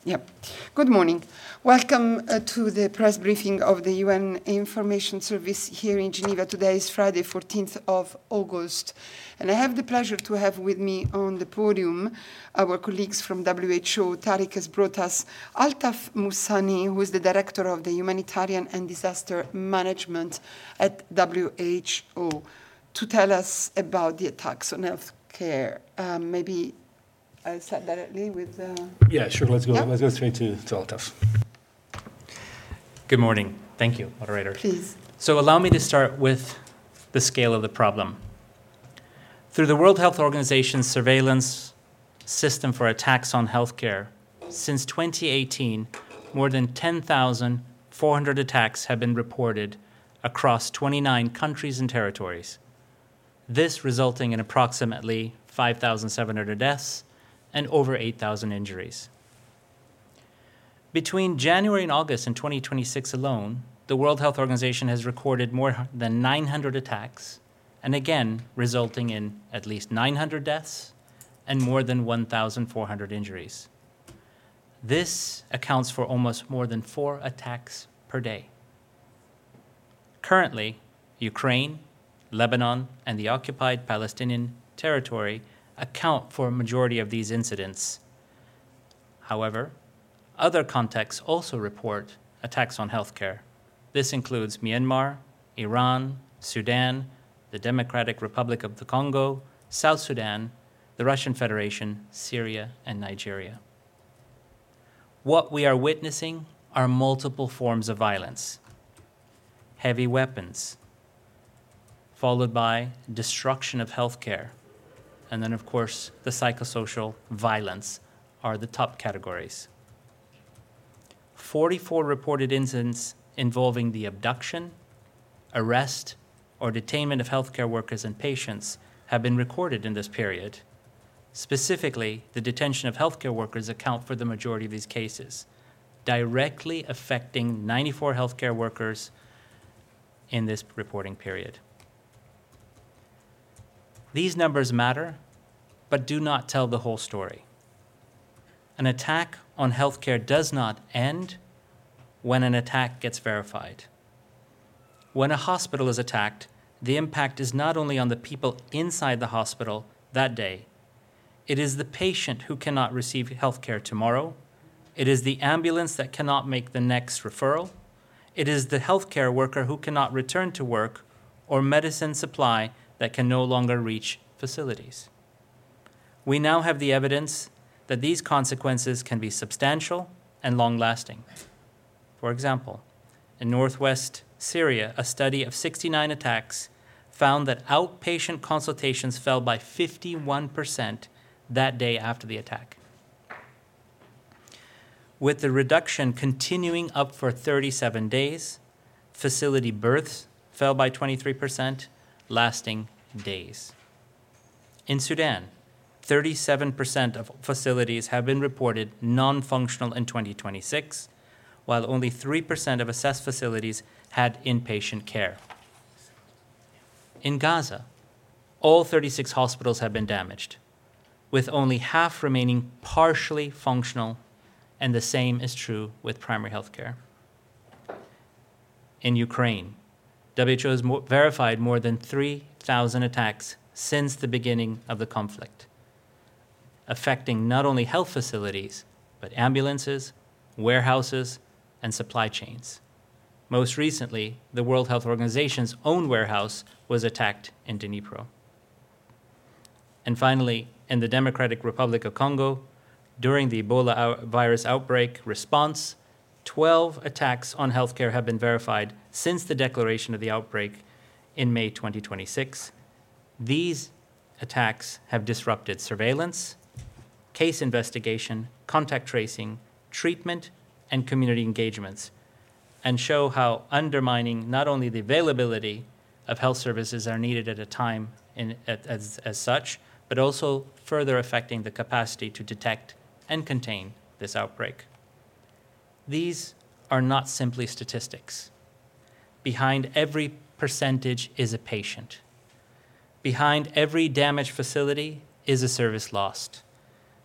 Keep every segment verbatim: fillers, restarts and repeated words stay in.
Yep. Good morning. Welcome uh, to the press briefing of the U N Information Service here in Geneva. Today is Friday, fourteenth of August. And I have the pleasure to have with me on the podium our colleagues from W H O. Tariq has brought us Altaf Moussani, who is the Director of the Humanitarian and Disaster Management at W H O, to tell us about the attacks on healthcare. Um, maybe I'll start directly with... Uh, yeah, sure. Let's go, yeah? let's go straight to, to Altaf. Good morning. Thank you, moderator. Please. So allow me to start with the scale of the problem. Through the World Health Organization's surveillance system for attacks on healthcare, since twenty eighteen, more than ten thousand four hundred attacks have been reported across twenty-nine countries and territories. This resulting in approximately five thousand seven hundred deaths and over eight thousand injuries. Between January and August in twenty twenty-six alone, the World Health Organization has recorded more than nine hundred attacks, and again resulting in at least nine hundred deaths and more than one thousand four hundred injuries. This accounts for almost more than four attacks per day. Currently, Ukraine, Lebanon, and the occupied Palestinian territory account for a majority of these incidents. However, other contexts also report attacks on healthcare. This includes Myanmar, Iran, Sudan, the Democratic Republic of the Congo, South Sudan, the Russian Federation, Syria, and Nigeria. What we are witnessing are multiple forms of violence. Heavy weapons, followed by destruction of healthcare, and then, of course, the psychosocial violence are the top categories. forty-four reported incidents involving the abduction, arrest, or detainment of healthcare workers and patients have been recorded in this period. Specifically, the detention of healthcare workers account for the majority of these cases, directly affecting ninety-four healthcare workers in this reporting period. These numbers matter, but do not tell the whole story. An attack on healthcare does not end when an attack gets verified. When a hospital is attacked, the impact is not only on the people inside the hospital that day. It is the patient who cannot receive healthcare tomorrow. It is the ambulance that cannot make the next referral. It is the healthcare worker who cannot return to work, or medicine supply that can no longer reach facilities. We now have the evidence that these consequences can be substantial and long-lasting. For example, in northwest Syria, a study of sixty-nine attacks found that outpatient consultations fell by fifty-one percent that day after the attack, with the reduction continuing up for thirty-seven days. Facility births fell by twenty-three percent, lasting days. In Sudan, thirty-seven percent of facilities have been reported non-functional in twenty twenty-six, while only three percent of assessed facilities had inpatient care. In Gaza, all thirty-six hospitals have been damaged, with only half remaining partially functional, and the same is true with primary health care. In Ukraine, W H O has mo- verified more than three thousand attacks since the beginning of the conflict, affecting not only health facilities, but ambulances, warehouses, and supply chains. Most recently, the World Health Organization's own warehouse was attacked in Dnipro. And finally, in the Democratic Republic of Congo, during the Ebola out- virus outbreak response, twelve attacks on healthcare have been verified since the declaration of the outbreak in May twenty twenty-six. These attacks have disrupted surveillance, case investigation, contact tracing, treatment, and community engagements, and show how undermining not only the availability of health services are needed at a time in, as, as such, but also further affecting the capacity to detect and contain this outbreak. These are not simply statistics. Behind every percentage is a patient. Behind every damaged facility is a service lost.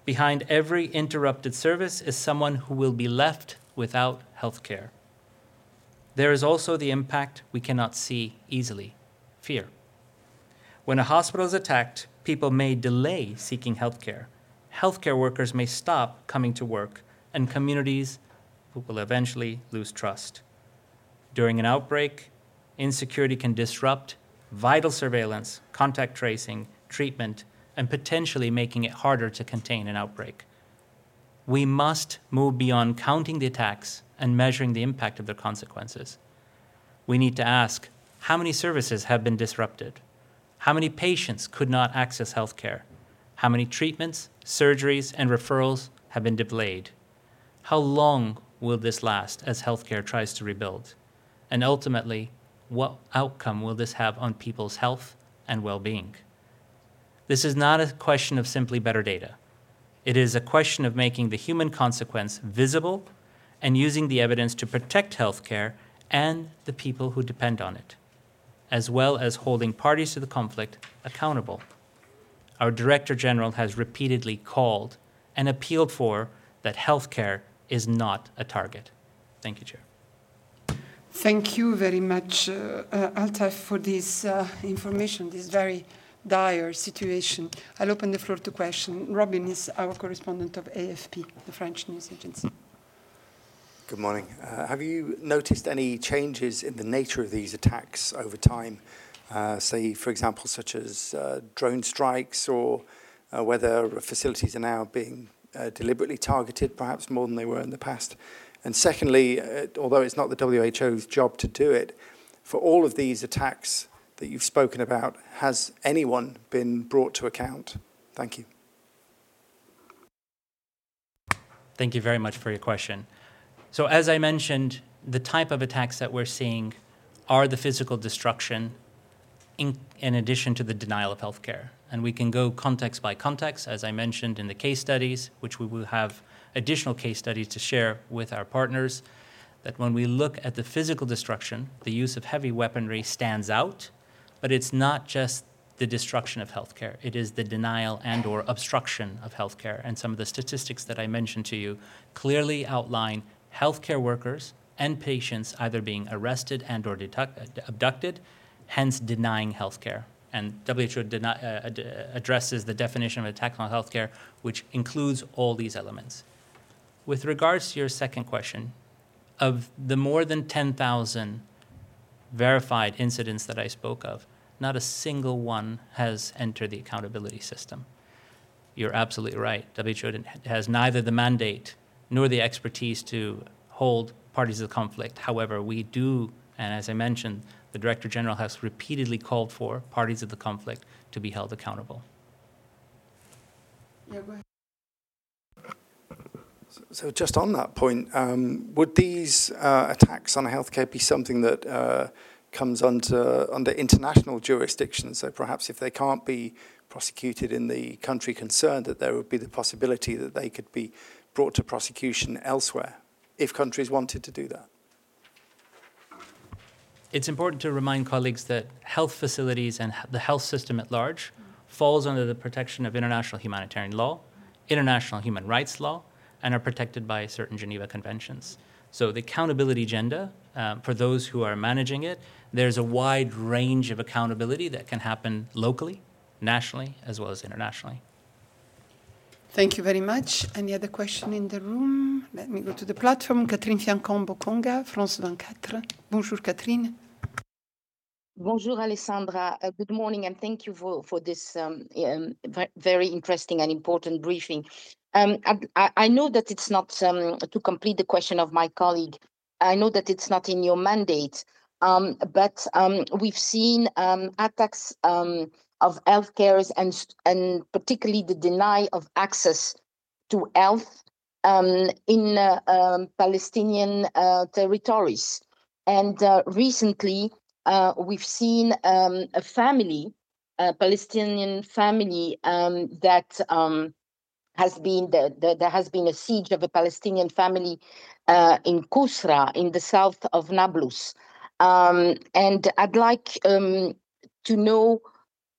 Behind every interrupted service is someone who will be left without health care. There is also the impact we cannot see easily, fear. When a hospital is attacked, people may delay seeking health care. Healthcare workers may stop coming to work, and communities will eventually lose trust. During an outbreak, insecurity can disrupt vital surveillance, contact tracing, treatment, and potentially making it harder to contain an outbreak. We must move beyond counting the attacks and measuring the impact of their consequences. We need to ask, how many services have been disrupted? How many patients could not access health care? How many treatments, surgeries, and referrals have been delayed? How long will this last as healthcare tries to rebuild? And ultimately, what outcome will this have on people's health and well-being? This is not a question of simply better data. It is a question of making the human consequence visible and using the evidence to protect healthcare and the people who depend on it, as well as holding parties to the conflict accountable. Our Director General has repeatedly called and appealed for that healthcare is not a target. Thank you, Chair. Thank you very much, uh, uh, Altaf, for this uh, information, this very dire situation. I'll open the floor to question. Robin is our correspondent of A F P, the French news agency. Good morning. Uh, have you noticed any changes in the nature of these attacks over time? Uh, say, for example, such as uh, drone strikes, or uh, whether facilities are now being uh, deliberately targeted, perhaps more than they were in the past? And secondly, uh, although it's not the W H O's job to do it, for all of these attacks that you've spoken about, has anyone been brought to account? Thank you. Thank you very much for your question. So as I mentioned, the type of attacks that we're seeing are the physical destruction in, in addition to the denial of healthcare. And we can go context by context, as I mentioned in the case studies, which we will have additional case studies to share with our partners, that when we look at the physical destruction, the use of heavy weaponry stands out, but it's not just the destruction of healthcare. It is the denial and or obstruction of healthcare. And some of the statistics that I mentioned to you clearly outline healthcare workers and patients either being arrested and or abducted, hence denying healthcare. And W H O deni- uh, addresses the definition of attack on healthcare, which includes all these elements. With regards to your second question, of the more than ten thousand verified incidents that I spoke of, not a single one has entered the accountability system. You're absolutely right. W H O has neither the mandate nor the expertise to hold parties of the conflict. However, we do, and as I mentioned, the Director General has repeatedly called for parties of the conflict to be held accountable. Yeah, go ahead. So, so just on that point, um, would these uh, attacks on healthcare be something that uh, comes under, under international jurisdiction? So perhaps if they can't be prosecuted in the country concerned, that there would be the possibility that they could be brought to prosecution elsewhere, if countries wanted to do that? It's important to remind colleagues that health facilities and the health system at large falls under the protection of international humanitarian law, international human rights law, and are protected by certain Geneva Conventions. So the accountability agenda, um, for those who are managing it, there's a wide range of accountability that can happen locally, nationally, as well as internationally. Thank you very much. Any other question in the room? Let me go to the platform. Catherine Fiancon-Bokonga, France twenty-four. Bonjour, Catherine. Bonjour, Alessandra. Uh, good morning, and thank you for, for this um, um, very interesting and important briefing. Um, I, I know that it's not, um, to complete the question of my colleague, I know that it's not in your mandate, um, but um, we've seen um, attacks um, of healthcare and, and particularly the denial of access to health um, in uh, um, Palestinian uh, territories. And uh, recently, uh, we've seen um, a family, a Palestinian family um, that um, has been, the, the, there has been a siege of a Palestinian family uh, in Kusra, in the south of Nablus. Um, and I'd like um, to know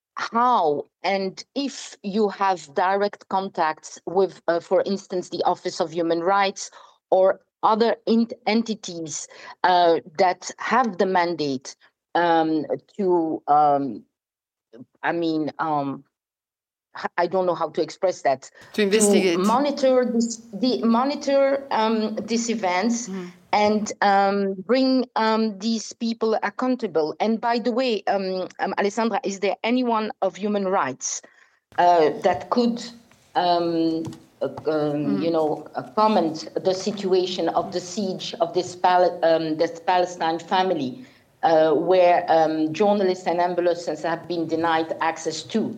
how and if you have direct contacts with, uh, for instance, the Office of Human Rights or other ent- entities uh, that have the mandate um, to, um, I mean, um, I don't know how to express that. To investigate. To monitor this, the monitor um, these events Mm. and um, bring um, these people accountable. And by the way, um, um, Alessandra, is there anyone of human rights uh, that could, um, uh, um, Mm. you know, uh, comment the situation of the siege of this, Pal- um, this Palestine family, uh, where um, journalists and ambulances have been denied access to?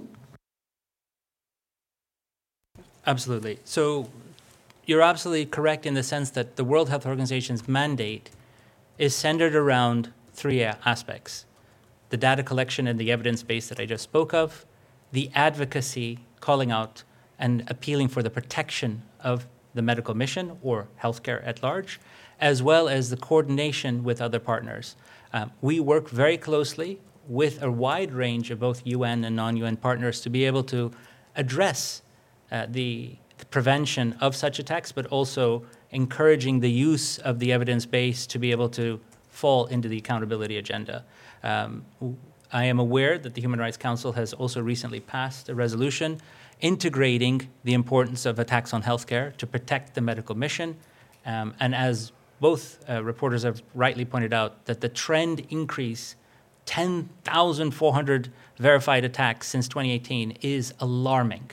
Absolutely. So you're absolutely correct in the sense that the World Health Organization's mandate is centered around three aspects: the data collection and the evidence base that I just spoke of, the advocacy, calling out and appealing for the protection of the medical mission or healthcare at large, as well as the coordination with other partners. Um, we work very closely with a wide range of both U N and non-U N partners to be able to address uh, the, the prevention of such attacks, but also encouraging the use of the evidence base to be able to fall into the accountability agenda. Um, I am aware that the Human Rights Council has also recently passed a resolution integrating the importance of attacks on healthcare to protect the medical mission. Um, and as both uh, reporters have rightly pointed out, that the trend increase, ten thousand four hundred verified attacks since twenty eighteen, is alarming.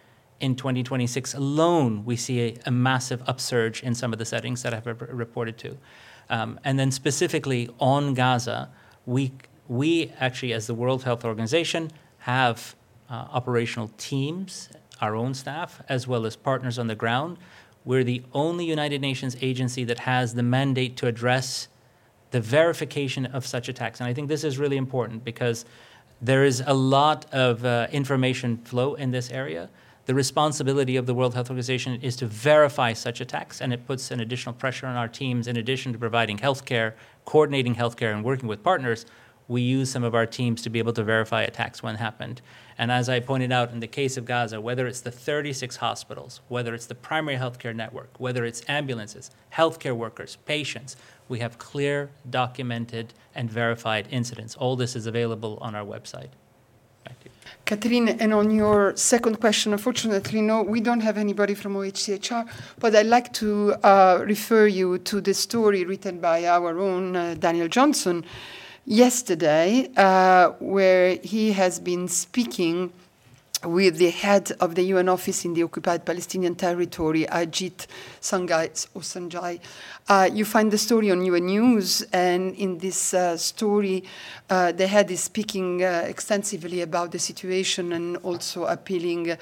In twenty twenty-six alone, we see a, a massive upsurge in some of the settings that I've re- reported to. Um, and then specifically on Gaza, we, we actually, as the World Health Organization, have uh, operational teams, our own staff, as well as partners on the ground. We're the only United Nations agency that has the mandate to address the verification of such attacks. And I think this is really important because there is a lot of uh, information flow in this area. The responsibility of the World Health Organization is to verify such attacks, and it puts an additional pressure on our teams. In addition to providing healthcare, coordinating healthcare, and working with partners, we use some of our teams to be able to verify attacks when happened. And as I pointed out in the case of Gaza, whether it's the thirty-six hospitals, whether it's the primary healthcare network, whether it's ambulances, healthcare workers, patients, we have clear, documented, and verified incidents. All this is available on our website. Thank you. Catherine, and on your second question, unfortunately, no, we don't have anybody from O H C H R, but I'd like to uh, refer you to the story written by our own uh, Daniel Johnson yesterday, uh, where he has been speaking with the head of the U N office in the occupied Palestinian territory, Ajit Sanjay. Sanjay. Uh, you find the story on U N News, and in this uh, story, uh, the head is speaking uh, extensively about the situation and also appealing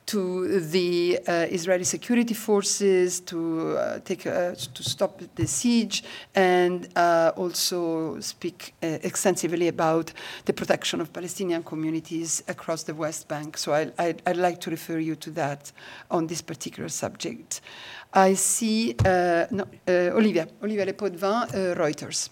to the uh, Israeli security forces to uh, take uh, to stop the siege, and uh, also speak uh, extensively about the protection of Palestinian communities across the West Bank. So I, I, I'd like to refer you to that on this particular subject. I see uh, no, uh, Olivia, Olivia Lepotvin, uh, Reuters.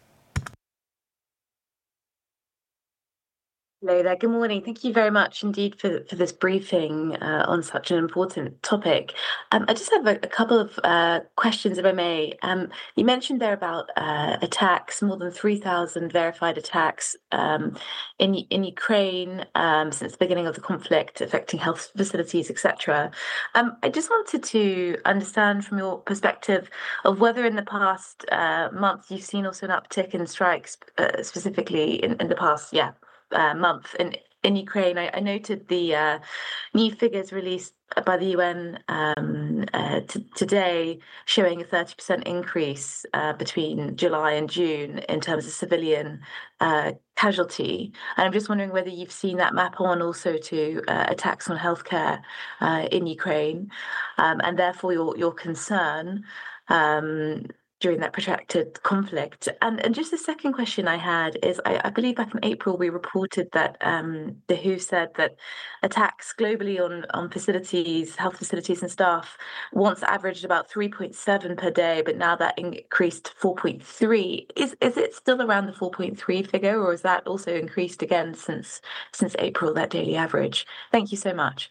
Hello there. Good morning. Thank you very much indeed for, for this briefing uh, on such an important topic. Um, I just have a, a couple of uh, questions, if I may. Um, you mentioned there about uh, attacks, more than three thousand verified attacks um, in in Ukraine um, since the beginning of the conflict, affecting health facilities, et cetera. Um, I just wanted to understand from your perspective of whether in the past uh, month you've seen also an uptick in strikes, uh, specifically in, in the past, yeah. Uh, month in in Ukraine. I, I noted the uh, new figures released by the U N um, uh, t- today, showing a thirty percent increase uh, between July and June in terms of civilian uh, casualty. And I'm just wondering whether you've seen that map on also to uh, attacks on healthcare uh, in Ukraine, um, and therefore your your concern. Um, during that protracted conflict. And, and just the second question I had is, I, I believe back in April, we reported that um, the W H O said that attacks globally on, on facilities, health facilities and staff once averaged about three point seven per day, but now that increased to four point three. Is, is it still around the four point three figure, or has that also increased again since, since April, that daily average? Thank you so much.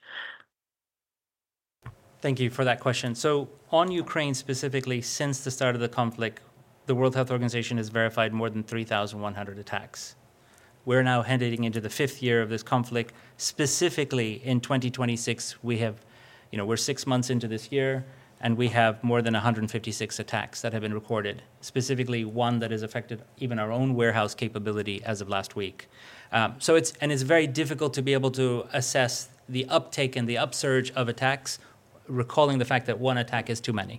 Thank you for that question. So on Ukraine specifically, since the start of the conflict, the World Health Organization has verified more than three thousand one hundred attacks. We're now heading into the fifth year of this conflict. Specifically in twenty twenty-six, we have, you know, we're six months into this year, and we have more than one hundred fifty-six attacks that have been recorded, specifically one that has affected even our own warehouse capability as of last week. Um, so it's, and it's very difficult to be able to assess the uptake and the upsurge of attacks, recalling the fact that one attack is too many.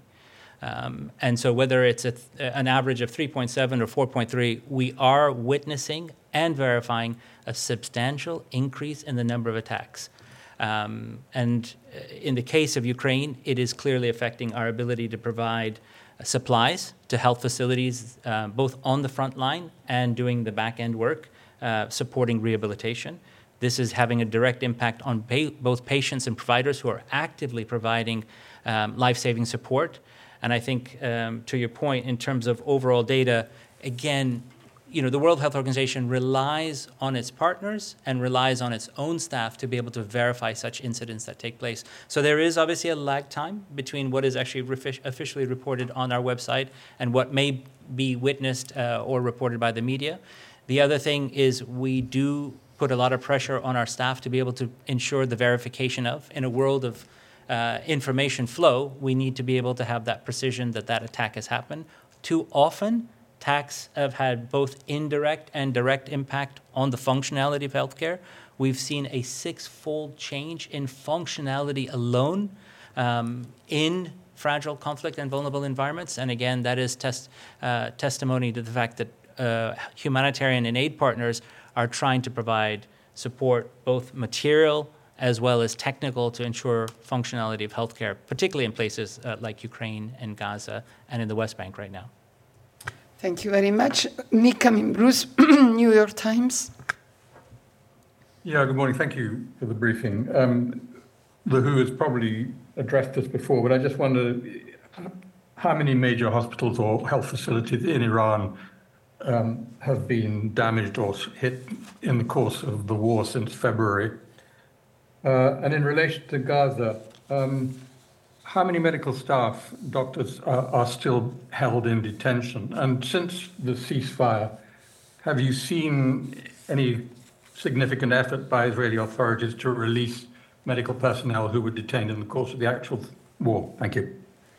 Um, and so whether it's a, an average of three point seven or four point three, we are witnessing and verifying a substantial increase in the number of attacks. Um, and in the case of Ukraine, it is clearly affecting our ability to provide supplies to health facilities, uh, both on the front line and doing the back-end work, uh, supporting rehabilitation. This is having a direct impact on pa- both patients and providers who are actively providing um, life-saving support. And I think, um, to your point, in terms of overall data, again, you know, the World Health Organization relies on its partners and relies on its own staff to be able to verify such incidents that take place. So there is obviously a lag time between what is actually refi- officially reported on our website and what may be witnessed uh, or reported by the media. The other thing is we do put a lot of pressure on our staff to be able to ensure the verification of. In a world of uh, information flow, we need to be able to have that precision that that attack has happened. Too often, attacks have had both indirect and direct impact on the functionality of healthcare. We've seen a six-fold change in functionality alone um, in fragile conflict and vulnerable environments. And again, that is test, uh, testimony to the fact that uh, humanitarian and aid partners are trying to provide support, both material as well as technical, to ensure functionality of healthcare, particularly in places uh, like Ukraine and Gaza and in the West Bank right now. Thank you very much. Nick Bruce, New York Times. Yeah, good morning. Thank you for the briefing. Um, the W H O has probably addressed this before, but I just wonder how many major hospitals or health facilities in Iran Um, have been damaged or hit in the course of the war since February. Uh, and in relation to Gaza, um, how many medical staff, doctors, are, are still held in detention? And since the ceasefire, have you seen any significant effort by Israeli authorities to release medical personnel who were detained in the course of the actual war? Thank you.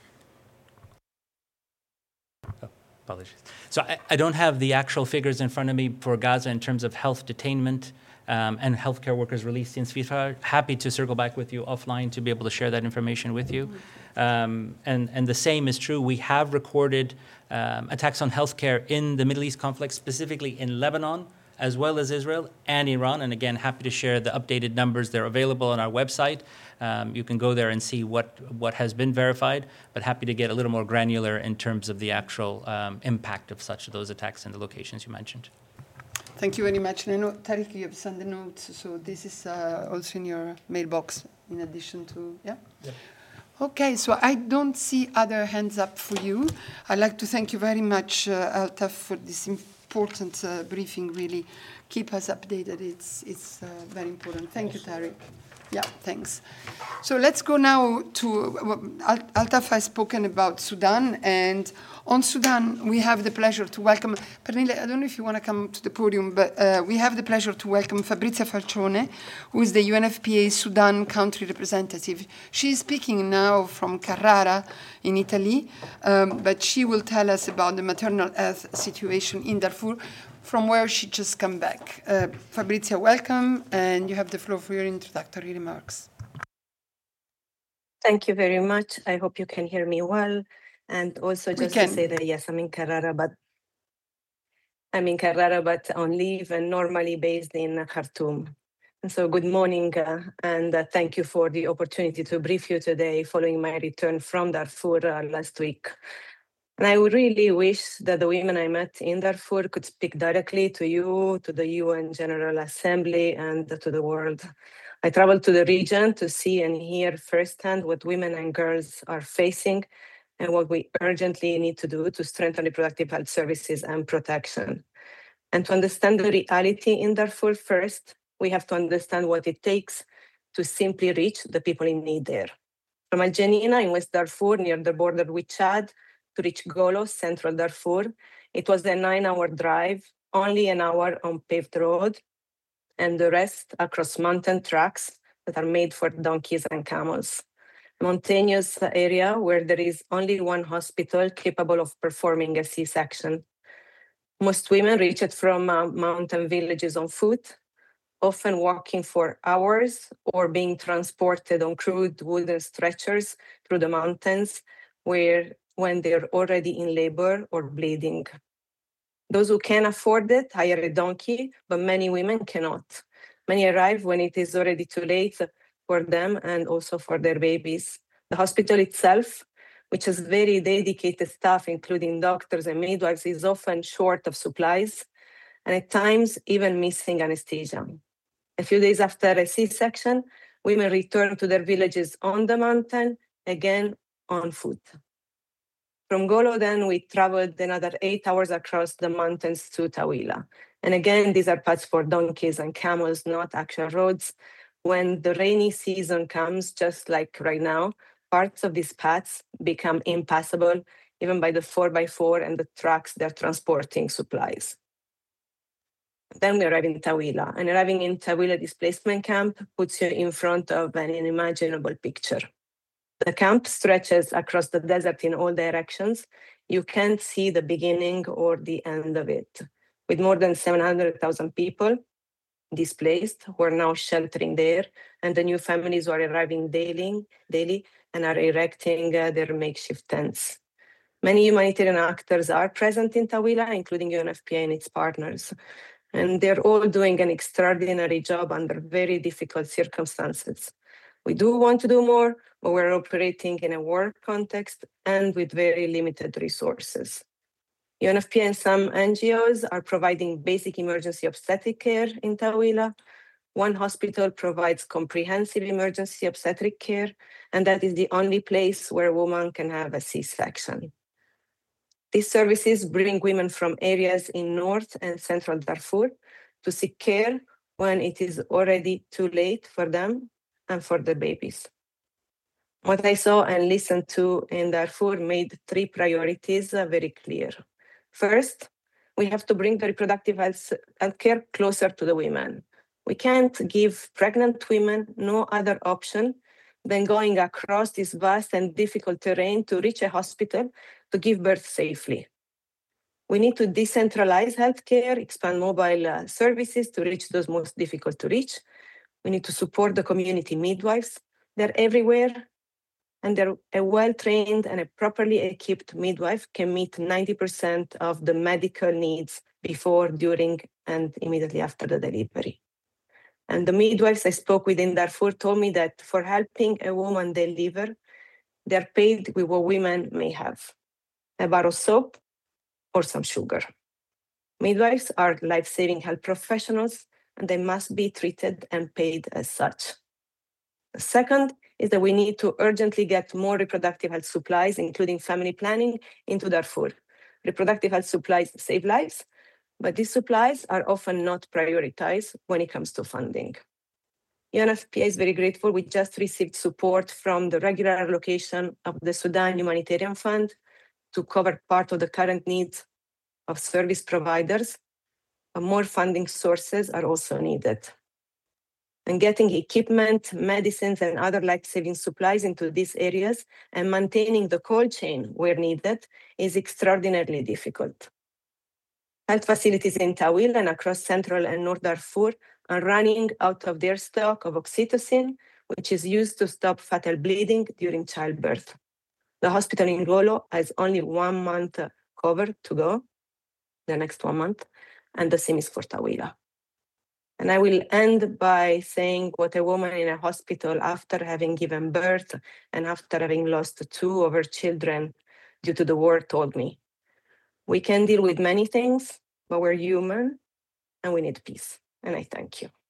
Apologies. So I, I don't have the actual figures in front of me for Gaza in terms of health detainment um, and healthcare workers released since ceasefire. Happy to circle back with you offline to be able to share that information with you. Um, and, and the same is true. We have recorded um, attacks on healthcare in the Middle East conflict, specifically in Lebanon, as well as Israel and Iran. And again, happy to share the updated numbers. They're available on our website. Um, you can go there and see what, what has been verified, but happy to get a little more granular in terms of the actual um, impact of such of those attacks in the locations you mentioned. Thank you very much. And I know, Tariq, you have sent the notes, so this is uh, also in your mailbox, in addition to, yeah? yeah? Okay, so I don't see other hands up for you. I'd like to thank you very much, uh, Altaf, for this important uh, briefing, really. Keep us updated. It's, it's uh, very important. Thank you, Tariq. Yeah, thanks. So let's go now to, uh, Altaf has spoken about Sudan, and on Sudan, we have the pleasure to welcome, Pernille, I don't know if you want to come to the podium, but uh, we have the pleasure to welcome Fabrizia Falcione, who is the U N F P A Sudan country representative. She is speaking now from Carrara in Italy, um, but she will tell us about the maternal health situation in Darfur, from where she just come back. Uh, Fabrizia, welcome, and you have the floor for your introductory remarks. Thank you very much. I hope you can hear me well. And also just to say that, yes, I'm in Carrara, but I'm in Carrara, but on leave and normally based in Khartoum. And so good morning, uh, and uh, thank you for the opportunity to brief you today following my return from Darfur uh, last week. And I would really wish that the women I met in Darfur could speak directly to you, to the U N General Assembly, and to the world. I traveled to the region to see and hear firsthand what women and girls are facing and what we urgently need to do to strengthen reproductive health services and protection. And to understand the reality in Darfur first, we have to understand what it takes to simply reach the people in need there. From Al Janina in West Darfur, near the border with Chad, to reach Golo, central Darfur, it was a nine-hour drive, only an hour on paved road, and the rest across mountain tracks that are made for donkeys and camels. A mountainous area where there is only one hospital capable of performing a C-section. Most women reach it from uh, mountain villages on foot, often walking for hours or being transported on crude wooden stretchers through the mountains where when they're already in labor or bleeding. Those who can afford it hire a donkey, but many women cannot. Many arrive when it is already too late for them and also for their babies. The hospital itself, which has very dedicated staff, including doctors and midwives, is often short of supplies and at times even missing anesthesia. A few days after a C-section, women return to their villages on the mountain, again on foot. From Golo, then, we traveled another eight hours across the mountains to Tawila. And again, these are paths for donkeys and camels, not actual roads. When the rainy season comes, just like right now, parts of these paths become impassable, even by the four by four and the trucks they're transporting supplies. Then we arrive in Tawila, and arriving in Tawila displacement camp puts you in front of an unimaginable picture. The camp stretches across the desert in all directions. You can't see the beginning or the end of it. With more than seven hundred thousand people displaced who are now sheltering there, and the new families who are arriving daily, daily and are erecting uh, their makeshift tents. Many humanitarian actors are present in Tawila, including U N F P A and its partners. And they're all doing an extraordinary job under very difficult circumstances. We do want to do more, but we're operating in a war context and with very limited resources. U N F P A and some N G Os are providing basic emergency obstetric care in Tawila. One hospital provides comprehensive emergency obstetric care, and that is the only place where a woman can have a C-section. These services bring women from areas in North and Central Darfur to seek care when it is already too late for them and for their babies. What I saw and listened to in Darfur made three priorities uh, very clear. First, we have to bring the reproductive health care closer to the women. We can't give pregnant women no other option than going across this vast and difficult terrain to reach a hospital to give birth safely. We need to decentralize healthcare, expand mobile uh, services to reach those most difficult to reach. We need to support the community midwives. They're everywhere, and they're a well-trained and a properly equipped midwife can meet ninety percent of the medical needs before, during, and immediately after the delivery. And the midwives I spoke with in Darfur told me that for helping a woman deliver, they're paid with what women may have, a bar of soap or some sugar. Midwives are life-saving health professionals, and they must be treated and paid as such. The second is that we need to urgently get more reproductive health supplies, including family planning, into Darfur. Reproductive health supplies save lives, but these supplies are often not prioritized when it comes to funding. U N F P A is very grateful. We just received support from the regular allocation of the Sudan Humanitarian Fund to cover part of the current needs of service providers, but more funding sources are also needed. And getting equipment, medicines, and other life-saving supplies into these areas and maintaining the cold chain where needed is extraordinarily difficult. Health facilities in Tawil and across Central and North Darfur are running out of their stock of oxytocin, which is used to stop fatal bleeding during childbirth. The hospital in Golo has only one month cover to go, the next one month, and the same is for Tawila. And I will end by saying what a woman in a hospital after having given birth and after having lost two of her children due to the war told me. We can deal with many things, but we're human and we need peace. And I thank you.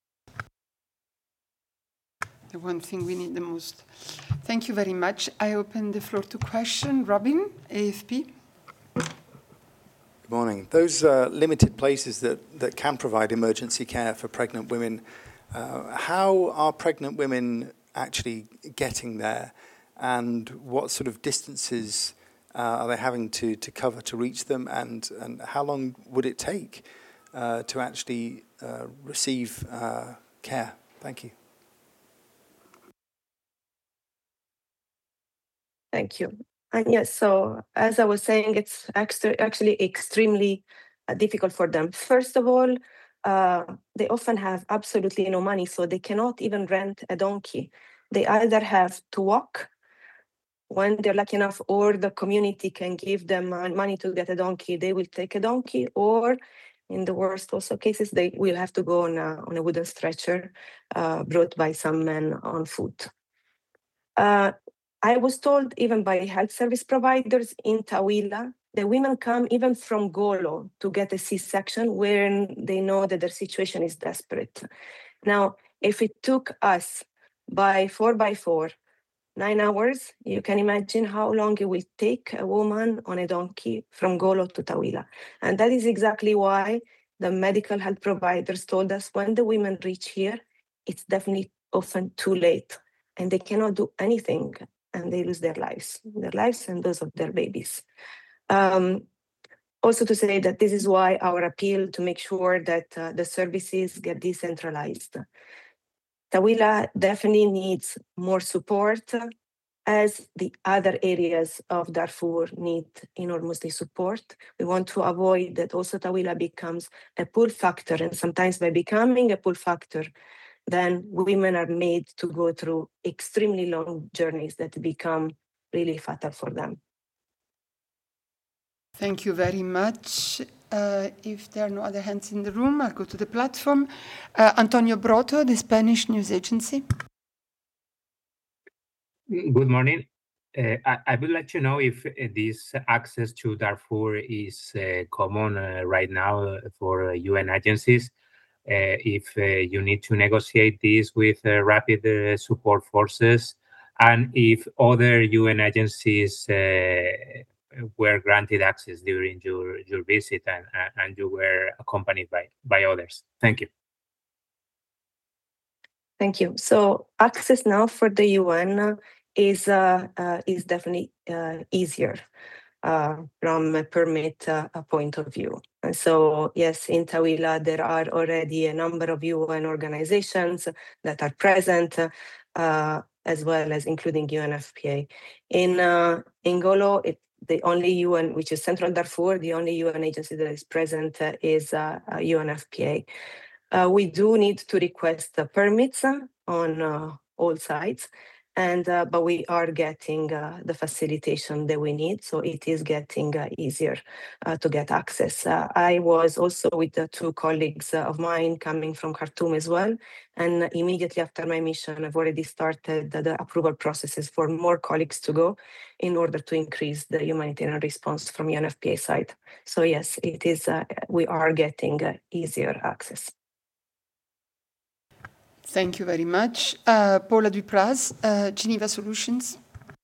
The one thing we need the most. Thank you very much. I open the floor to question. Robin, A F P. Good morning. Those uh, limited places that, that can provide emergency care for pregnant women, uh, how are pregnant women actually getting there? And what sort of distances uh, are they having to, to cover to reach them? And, and how long would it take uh, to actually uh, receive uh, care? Thank you. Thank you. And yes, so as I was saying, it's actually extremely uh, difficult for them. First of all, uh, they often have absolutely no money, so they cannot even rent a donkey. They either have to walk when they're lucky enough, or the community can give them money to get a donkey. They will take a donkey, or in the worst also cases, they will have to go on a, on a wooden stretcher uh, brought by some men on foot. Uh, I was told even by health service providers in Tawila, the women come even from Golo to get a C-section when they know that their situation is desperate. Now, if it took us by four by four, nine hours, you can imagine how long it will take a woman on a donkey from Golo to Tawila. And that is exactly why the medical health providers told us when the women reach here, it's definitely often too late and they cannot do anything and they lose their lives, their lives and those of their babies. Um, also to say that this is why our appeal to make sure that uh, the services get decentralized. Tawila definitely needs more support as the other areas of Darfur need enormously support. We want to avoid that also Tawila becomes a pull factor, and sometimes by becoming a pull factor, then women are made to go through extremely long journeys that become really fatal for them. Thank you very much. Uh, if there are no other hands in the room, I'll go to the platform. Uh, Antonio Broto, the Spanish news agency. Good morning. Uh, I, I would like to know if uh, this access to Darfur is uh, common uh, right now for uh, U N agencies. Uh, if uh, you need to negotiate this with uh, rapid uh, support forces, and if other U N agencies uh, were granted access during your, your visit and, and you were accompanied by, by others. Thank you. Thank you. So access now for the U N is, uh, uh, is definitely uh, easier. Uh, from a permit uh, a point of view. And so, yes, in Tawila, there are already a number of U N organizations that are present, uh, as well as including U N F P A. In, uh, in Golo, it, the only U N, which is Central Darfur, the only U N agency that is present uh, is uh, U N F P A. Uh, we do need to request uh, permits uh, on uh, all sides. And uh, but we are getting uh, the facilitation that we need, so it is getting uh, easier uh, to get access. Uh, I was also with uh, two colleagues uh, of mine coming from Khartoum as well, and immediately after my mission, I've already started the, the approval processes for more colleagues to go in order to increase the humanitarian response from U N F P A side. So yes, it is. Uh, we are getting uh, easier access. Thank you very much. Uh, Paula Dupraz, uh, Geneva Solutions.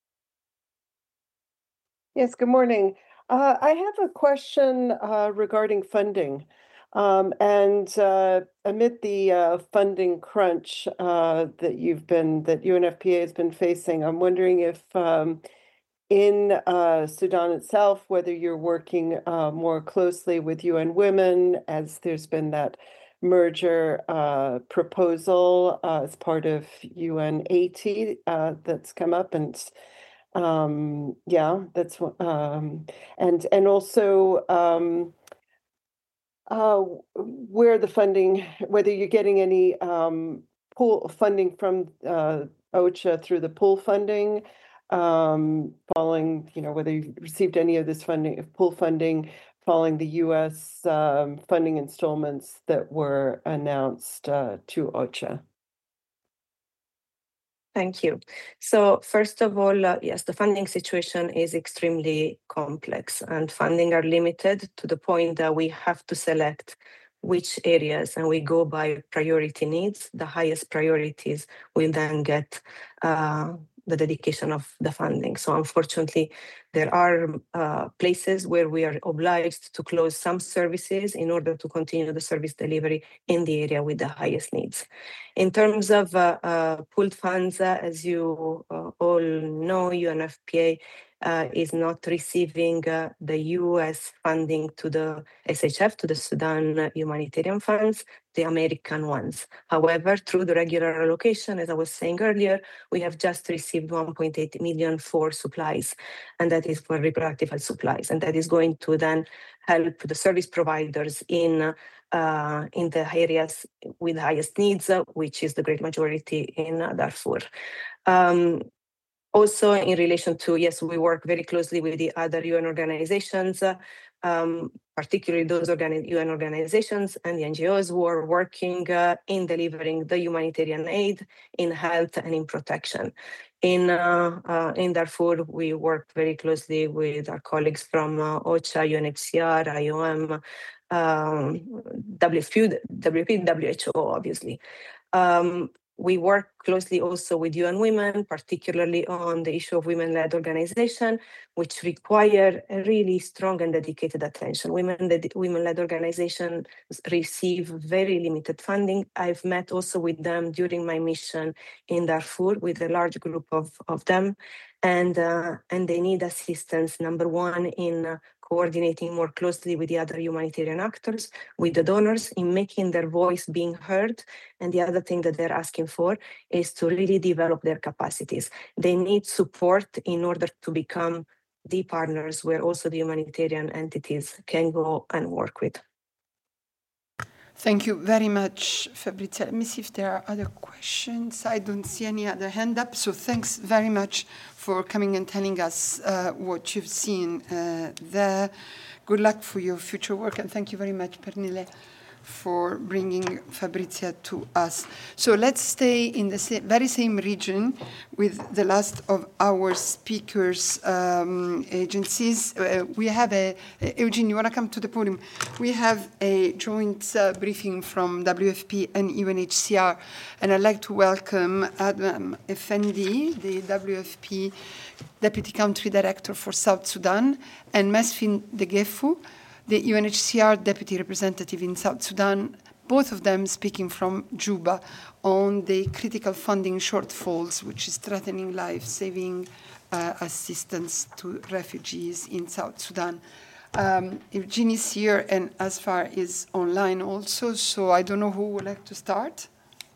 Yes, good morning. Uh, I have a question uh, regarding funding. Um, and uh, amid the uh, funding crunch uh, that you've been, that U N F P A has been facing, I'm wondering if um, in uh, Sudan itself, whether you're working uh, more closely with U N Women, as there's been that merger uh, proposal uh, as part of U N eighty uh, that's come up, and um, yeah, that's um, and and also um, uh, where the funding, whether you're getting any um, pool funding from uh, OCHA through the pool funding, um, following, you know, whether you've received any of this funding, pool funding, following the U S um, funding installments that were announced uh, to OCHA. Thank you. So first of all, uh, yes, the funding situation is extremely complex, and funding are limited to the point that we have to select which areas, and we go by priority needs. The highest priorities will then get uh, the dedication of the funding. So unfortunately, there are uh, places where we are obliged to close some services in order to continue the service delivery in the area with the highest needs. In terms of uh, uh, pooled funds, uh, as you uh, all know, U N F P A uh, is not receiving uh, the U S funding to the S H F, to the Sudan humanitarian funds, the American ones. However, through the regular allocation, as I was saying earlier, we have just received one point eight million for supplies, and that is for reproductive health supplies, and that is going to then help the service providers in uh, in the areas with highest needs, uh, which is the great majority in uh, Darfur. Um, also, in relation to, yes, we work very closely with the other U N organizations, uh, um, particularly those organi- U N organizations and the N G Os who are working uh, in delivering the humanitarian aid in health and in protection. In, uh, uh, in Darfur, we work very closely with our colleagues from uh, OCHA, U N H C R, I O M, um, W F P, W H O, obviously. Um, we work closely also with U N Women, particularly on the issue of women-led organization, which require a really strong and dedicated attention. Women, women-led organizations receive very limited funding. I've met also with them during my mission in Darfur with a large group of, of them, and, uh, and they need assistance, number one, in uh, coordinating more closely with the other humanitarian actors, with the donors, in making their voice being heard. And the other thing that they're asking for is to really develop their capacities. They need support in order to become the partners where also the humanitarian entities can go and work with. Thank you very much, Fabrizia. Let me see if there are other questions. I don't see any other hand up. So thanks very much for coming and telling us uh, what you've seen uh, there. Good luck for your future work. And thank you very much, Pernille, for bringing Fabrizia to us. So let's stay in the same, very same region with the last of our speakers' um, agencies. Uh, we have a, a, Eugene, you want to come to the podium? We have a joint uh, briefing from W F P and U N H C R, and I'd like to welcome Adam Effendi, the W F P Deputy Country Director for South Sudan, and Mesfin Degefu, the U N H C R Deputy Representative in South Sudan, both of them speaking from Juba on the critical funding shortfalls, which is threatening life-saving uh, assistance to refugees in South Sudan. Um, Eugene is here, and Asfar is online also, so I don't know who would like to start.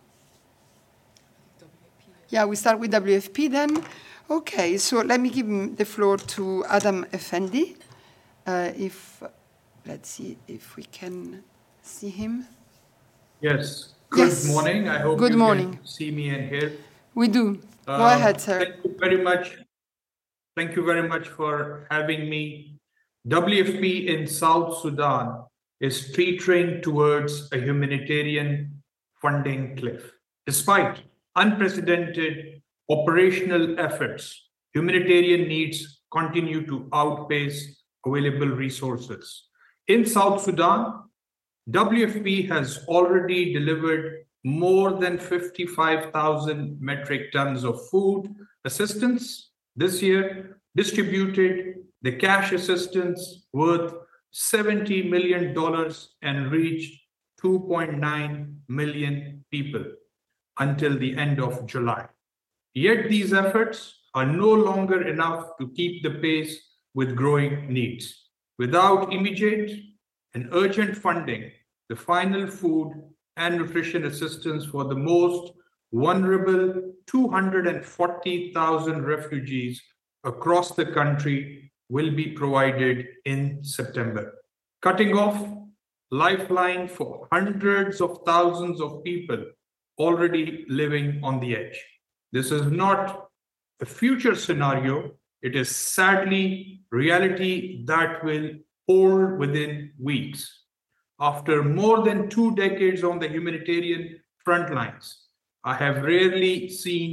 Yeah, we start with W F P then. Okay, so let me give the floor to Adam Effendi. Uh, if Let's see if we can see him. Yes. Good yes. morning. I hope Good you morning. can see me and hear. We do. Uh, Go ahead, sir. Thank you very much. Thank you very much for having me. W F P in South Sudan is teetering towards a humanitarian funding cliff. Despite unprecedented operational efforts, humanitarian needs continue to outpace available resources. In South Sudan, W F P has already delivered more than fifty-five thousand metric tons of food assistance this year, distributed the cash assistance worth seventy million dollars and reached two point nine million people until the end of July. Yet these efforts are no longer enough to keep the pace with growing needs. Without immediate and urgent funding, the final food and nutrition assistance for the most vulnerable two hundred forty thousand refugees across the country will be provided in September, cutting off lifeline for hundreds of thousands of people already living on the edge. This is not a future scenario. It is sadly reality that will hold within weeks. After more than two decades on the humanitarian front lines, I have rarely seen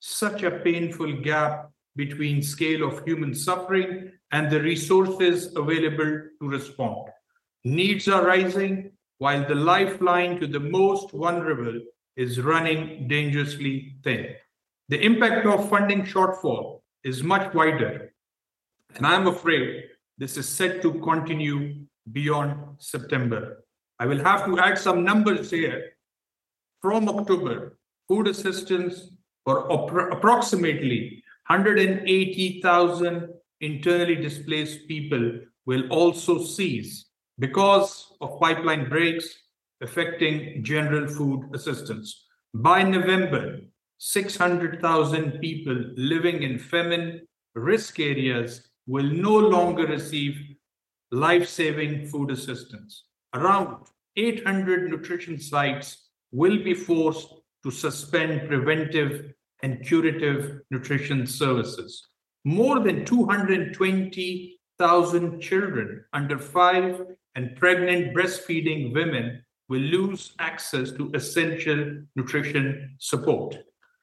such a painful gap between scale of human suffering and the resources available to respond. Needs are rising, while the lifeline to the most vulnerable is running dangerously thin. The impact of funding shortfall is much wider, and I'm afraid this is set to continue beyond September. I will have to add some numbers here. From October, food assistance for approximately one hundred eighty thousand internally displaced people will also cease because of pipeline breaks affecting general food assistance. By November, six hundred thousand people living in famine risk areas will no longer receive life-saving food assistance. Around eight hundred nutrition sites will be forced to suspend preventive and curative nutrition services. More than two hundred twenty thousand children under five and pregnant breastfeeding women will lose access to essential nutrition support.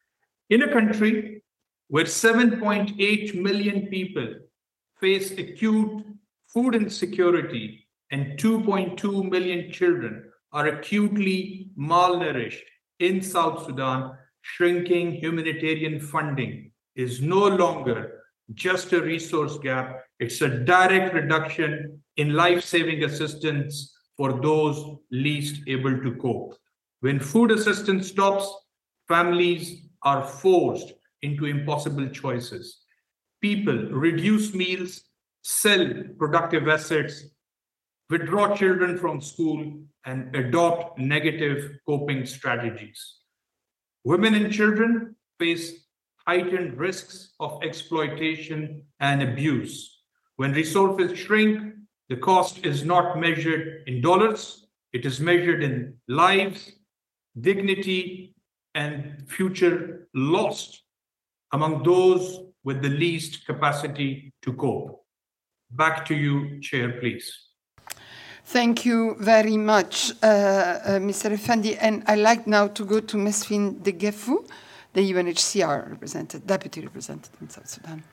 In a country where seven point eight million people face acute food insecurity and two point two million children are acutely malnourished in South Sudan, shrinking humanitarian funding is no longer just a resource gap, it's a direct reduction in life-saving assistance for those least able to cope. When food assistance stops, families are forced into impossible choices. People reduce meals, sell productive assets, withdraw children from school, and adopt negative coping strategies. Women and children face heightened risks of exploitation and abuse. When resources shrink, the cost is not measured in dollars, it is measured in lives, dignity, and future lost among those with the least capacity to cope. Back to you, Chair, please. Thank you very much, uh, uh, Mister Effendi. And I'd like now to go to Mesfin Deghefou, the U N H C R representative, deputy representative in South Sudan.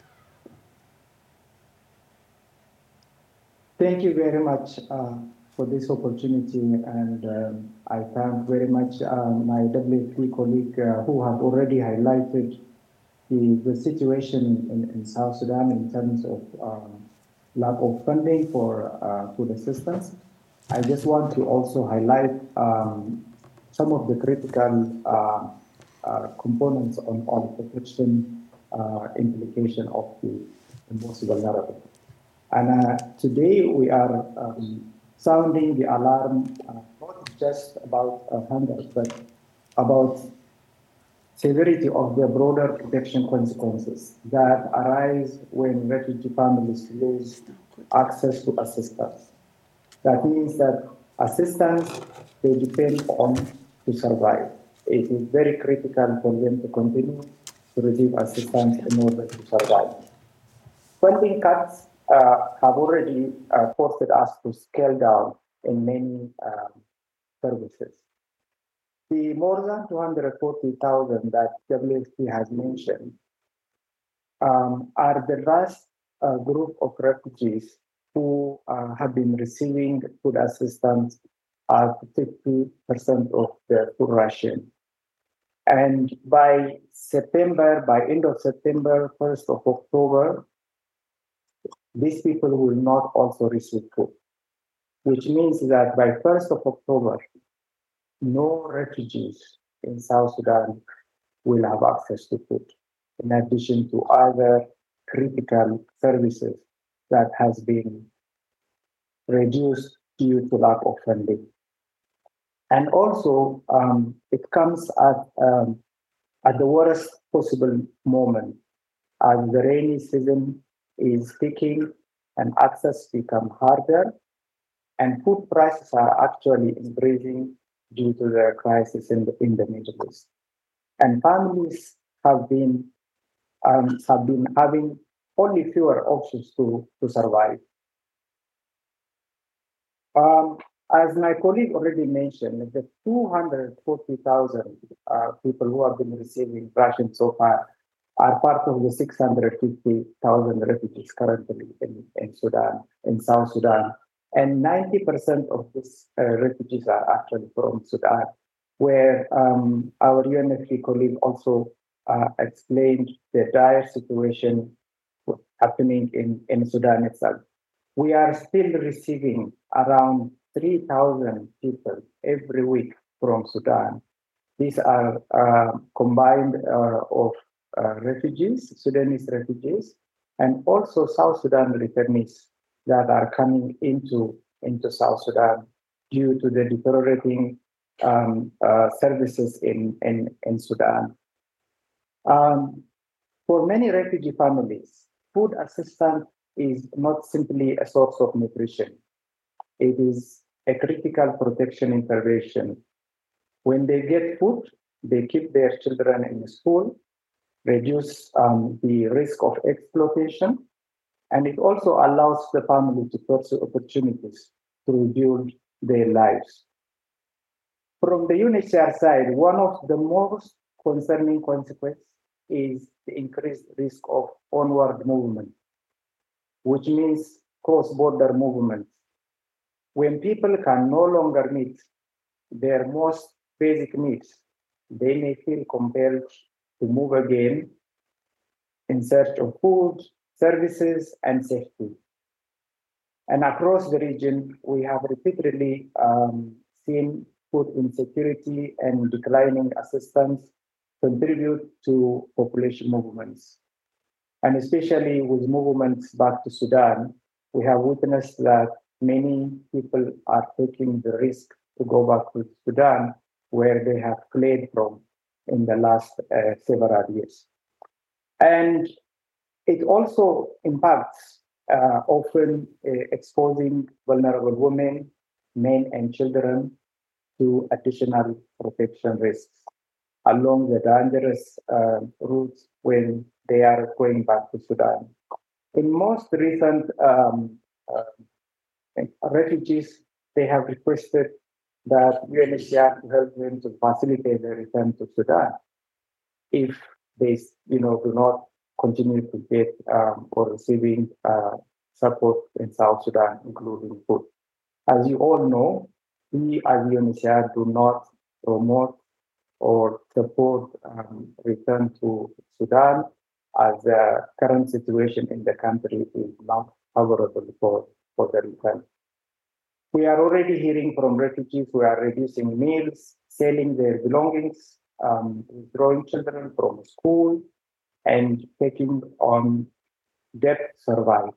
Thank you very much uh, for this opportunity, and um, I thank very much uh, my W F P colleague uh, who have already highlighted the, the situation in, in South Sudan in terms of um, lack of funding for uh, food assistance. I just want to also highlight um, some of the critical uh, uh, components on, on protection uh, implication of the most vulnerable. And uh, today we are um, sounding the alarm, uh, not just about uh, hunger, but about severity of the broader protection consequences that arise when refugee families lose access to assistance. That means that assistance they depend on to survive. It is very critical for them to continue to receive assistance in order to survive. Funding cuts uh, have already uh, forced us to scale down in many um, services. The more than two hundred forty thousand that W F P has mentioned um, are the last uh, group of refugees who uh, have been receiving food assistance at fifty percent of their food ration. And by September, by end of September, first of October, these people will not also receive food, which means that by first of October, no refugees in South Sudan will have access to food, in addition to other critical services that has been reduced due to lack of funding. And also, um, it comes at, um, at the worst possible moment, as the rainy season is peaking and access become harder, and food prices are actually increasing due to the crisis in the, in the Middle East. And families have been, um, have been having only fewer options to, to survive. Um, As my colleague already mentioned, the two hundred forty thousand uh, people who have been receiving rations so far are part of the six hundred fifty thousand refugees currently in, in Sudan, in South Sudan. And ninety percent of these uh, refugees are actually from Sudan, where um, our U N F P colleague also uh, explained the dire situation happening in, in Sudan itself. We are still receiving around three thousand people every week from Sudan. These are uh, combined uh, of uh, refugees, Sudanese refugees, and also South Sudan returnees that are coming into, into South Sudan due to the deteriorating um, uh, services in, in, in Sudan. Um, for many refugee families, food assistance is not simply a source of nutrition. It is a critical protection intervention. When they get food, they keep their children in school, reduce um, the risk of exploitation, and it also allows the family to pursue opportunities to rebuild their lives. From the U N H C R side, one of the most concerning consequences is the increased risk of onward movement, which means cross-border movement. When people can no longer meet their most basic needs, they may feel compelled to move again in search of food, services, and safety. And across the region, we have repeatedly um, seen food insecurity and declining assistance contribute to population movements. And especially with movements back to Sudan, we have witnessed that many people are taking the risk to go back to Sudan, where they have fled from in the last uh, several years. And it also impacts, uh, often uh, exposing vulnerable women, men, and children to additional protection risks along the dangerous uh, routes when they are going back to Sudan. In most recent um, uh, refugees, they have requested that U N H C R to help them to facilitate their return to Sudan if they, you know, do not continue to get um, or receiving uh, support in South Sudan, including food. As you all know, we as U N H C R do not promote or support um, return to Sudan, as the current situation in the country is not favorable for, for the return. We are already hearing from refugees who are reducing meals, selling their belongings, um, withdrawing children from school, and taking on debt to survive.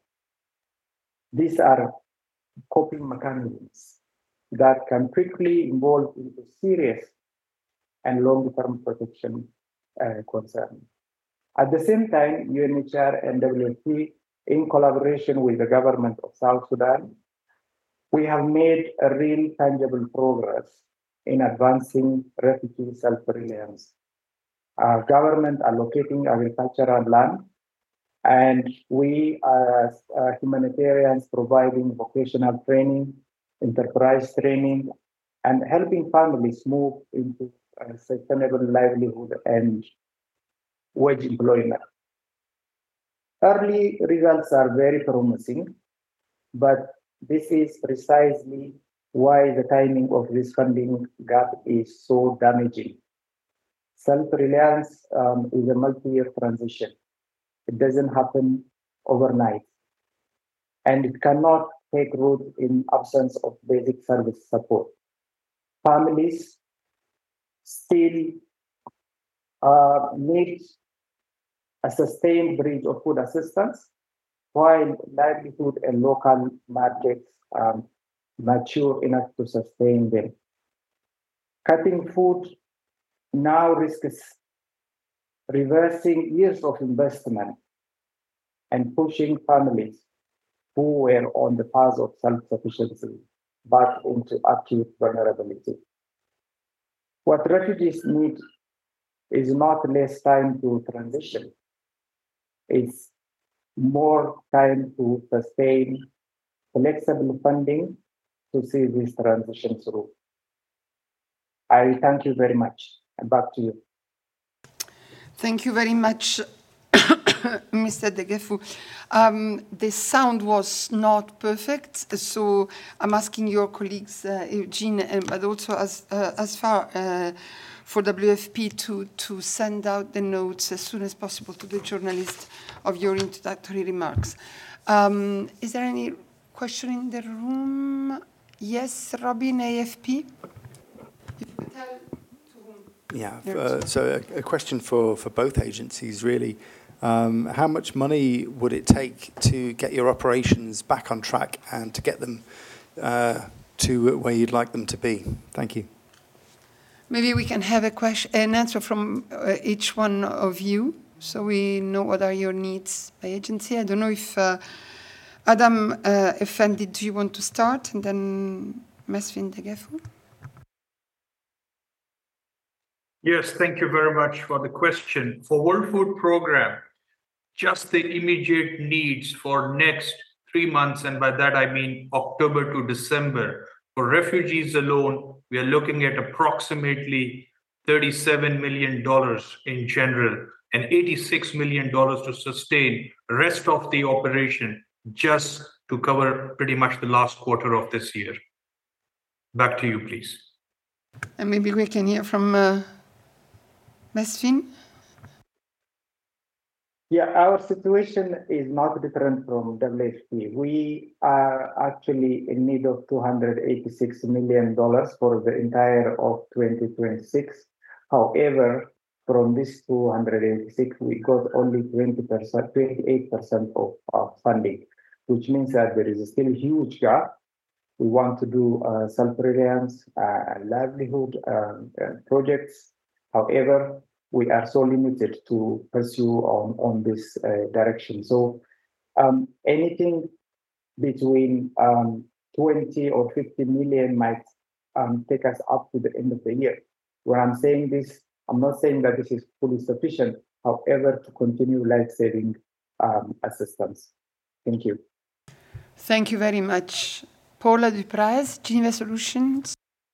These are coping mechanisms that can quickly evolve into serious and long-term protection uh, concern. At the same time, U N H C R and W F P, in collaboration with the government of South Sudan, we have made a real tangible progress in advancing refugee self-reliance. Our government allocating agricultural land, and we as uh, humanitarians providing vocational training, enterprise training, and helping families move into uh, sustainable livelihood and wage employment. Early results are very promising, but this is precisely why the timing of this funding gap is so damaging. Self-reliance um, is a multi-year transition. It doesn't happen overnight, and it cannot take root in absence of basic service support. Families still uh, need a sustained bridge of food assistance, while livelihood and local markets um, mature enough to sustain them. Cutting food now risks reversing years of investment and pushing families who were on the path of self-sufficiency back into acute vulnerability. What refugees need is not less time to transition. It's more time to sustain flexible funding to see this transition through. I thank you very much. And back to you. Thank you very much, Mister Degefu. Um, the sound was not perfect, so I'm asking your colleagues, uh, Eugene, and, but also as uh, as far uh, for W F P to, to send out the notes as soon as possible to the journalist of your introductory remarks. Um, is there any question in the room? Yes, Robin, A F P? Yeah, uh, so a, a question for, for both agencies, really. Um, how much money would it take to get your operations back on track and to get them uh, to where you'd like them to be? Thank you. Maybe we can have a question, an answer from uh, each one of you, so we know what are your needs by agency. I don't know if uh, Adam uh, Effendi, do you want to start, and then Mesfin Degefu? Yes, thank you very much for the question. For World Food Programme, just the immediate needs for next three months, and by that I mean October to December. For refugees alone, we are looking at approximately thirty-seven million dollars in general and eighty-six million dollars to sustain the rest of the operation just to cover pretty much the last quarter of this year. Back to you, please. And maybe we can hear from uh, Mesfin. Yeah, our situation is not different from W F P. We are actually in need of two hundred eighty-six million dollars for the entire of twenty twenty-six. However, from this two hundred eighty-six, we got only twenty percent, twenty-eight percent of, of funding, which means that there is still a huge gap. We want to do uh, self-reliance uh, and livelihood um, uh, projects. However, we are so limited to pursue on, on this uh, direction. So um, anything between um, twenty or fifty million might um, take us up to the end of the year. When I'm saying this, I'm not saying that this is fully sufficient, however, to continue life-saving um, assistance. Thank you. Thank you very much. Paula Dupraz, Geneva Solutions.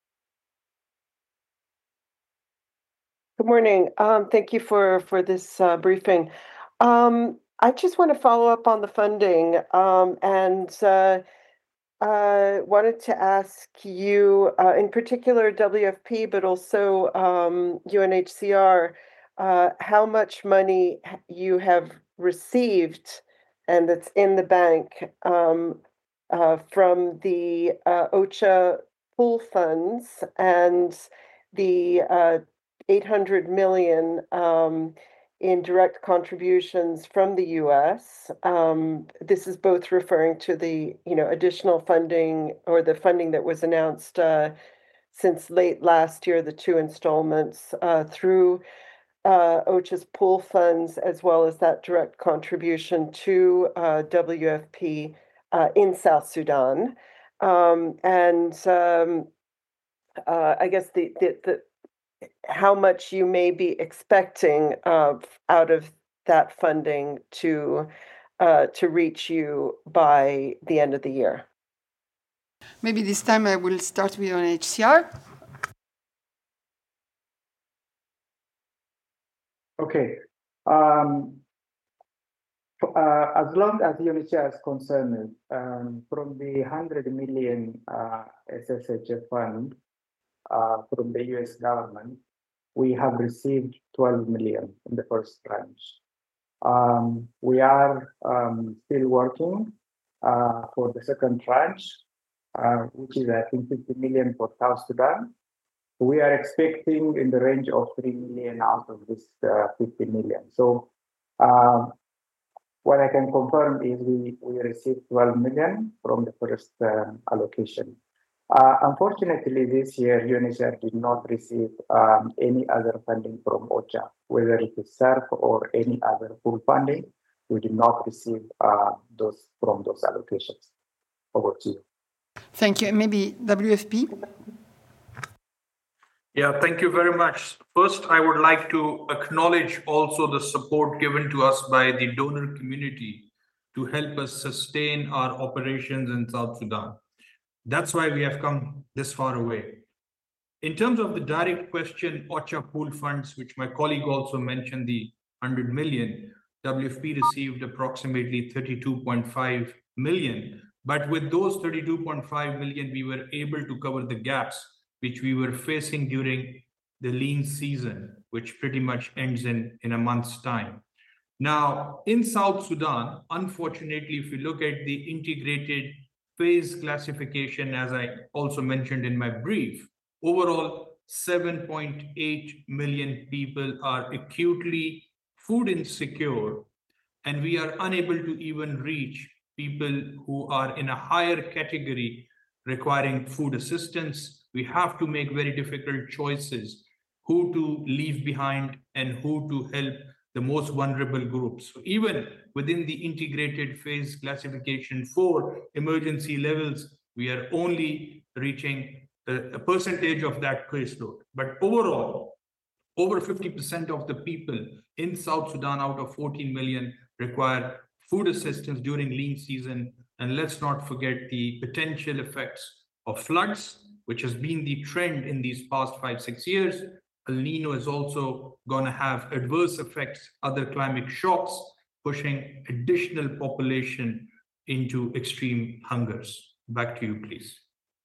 Good morning. Um, thank you for, for this uh, briefing. Um, I just want to follow up on the funding um, and uh, uh, wanted to ask you, uh, in particular W F P, but also um, U N H C R, uh, how much money you have received and that's in the bank um, uh, from the uh, OCHA pool funds and the uh, eight hundred million um, in direct contributions from the U S. Um, this is both referring to the, you know, additional funding or the funding that was announced uh, since late last year, the two installments uh, through uh, OCHA's pool funds, as well as that direct contribution to uh, W F P uh, in South Sudan. Um, and um, uh, I guess the, the, the how much you may be expecting uh, out of that funding to uh, to reach you by the end of the year. Maybe this time I will start with U N H C R. Okay. Um, uh, as long as U N H C R is concerned, um, from the one hundred million uh, S S H F fund uh, from the U S government, we have received twelve million in the first tranche. Um, we are um, still working uh, for the second tranche, uh, which is I think fifty million for South Sudan. We are expecting in the range of three million out of this uh, fifty million. So uh, what I can confirm is we, we received twelve million from the first um, allocation. Uh, unfortunately, this year, U N H C R did not receive um, any other funding from OCHA, whether it is S E R F or any other pool funding. We did not receive uh, those from those allocations. Over to you. Thank you. And maybe W F P? Yeah, thank you very much. First, I would like to acknowledge also the support given to us by the donor community to help us sustain our operations in South Sudan. That's why we have come this far away. In terms of the direct question, OCHA pool funds, which my colleague also mentioned, the one hundred million, W F P received approximately thirty-two point five million. But with those thirty-two point five million, we were able to cover the gaps which we were facing during the lean season, which pretty much ends in, in a month's time. Now, in South Sudan, unfortunately, if you look at the integrated phase classification, as I also mentioned in my brief, overall, seven point eight million people are acutely food insecure, and we are unable to even reach people who are in a higher category requiring food assistance. We have to make very difficult choices, who to leave behind and who to help the most vulnerable groups. So even within the integrated phase classification for emergency levels, we are only reaching a, a percentage of that caseload. But overall, over fifty percent of the people in South Sudan out of fourteen million require food assistance during lean season. And let's not forget the potential effects of floods, which has been the trend in these past five, six years. El Nino is also going to have adverse effects, other climate shocks, pushing additional population into extreme hungers. Back to you, please.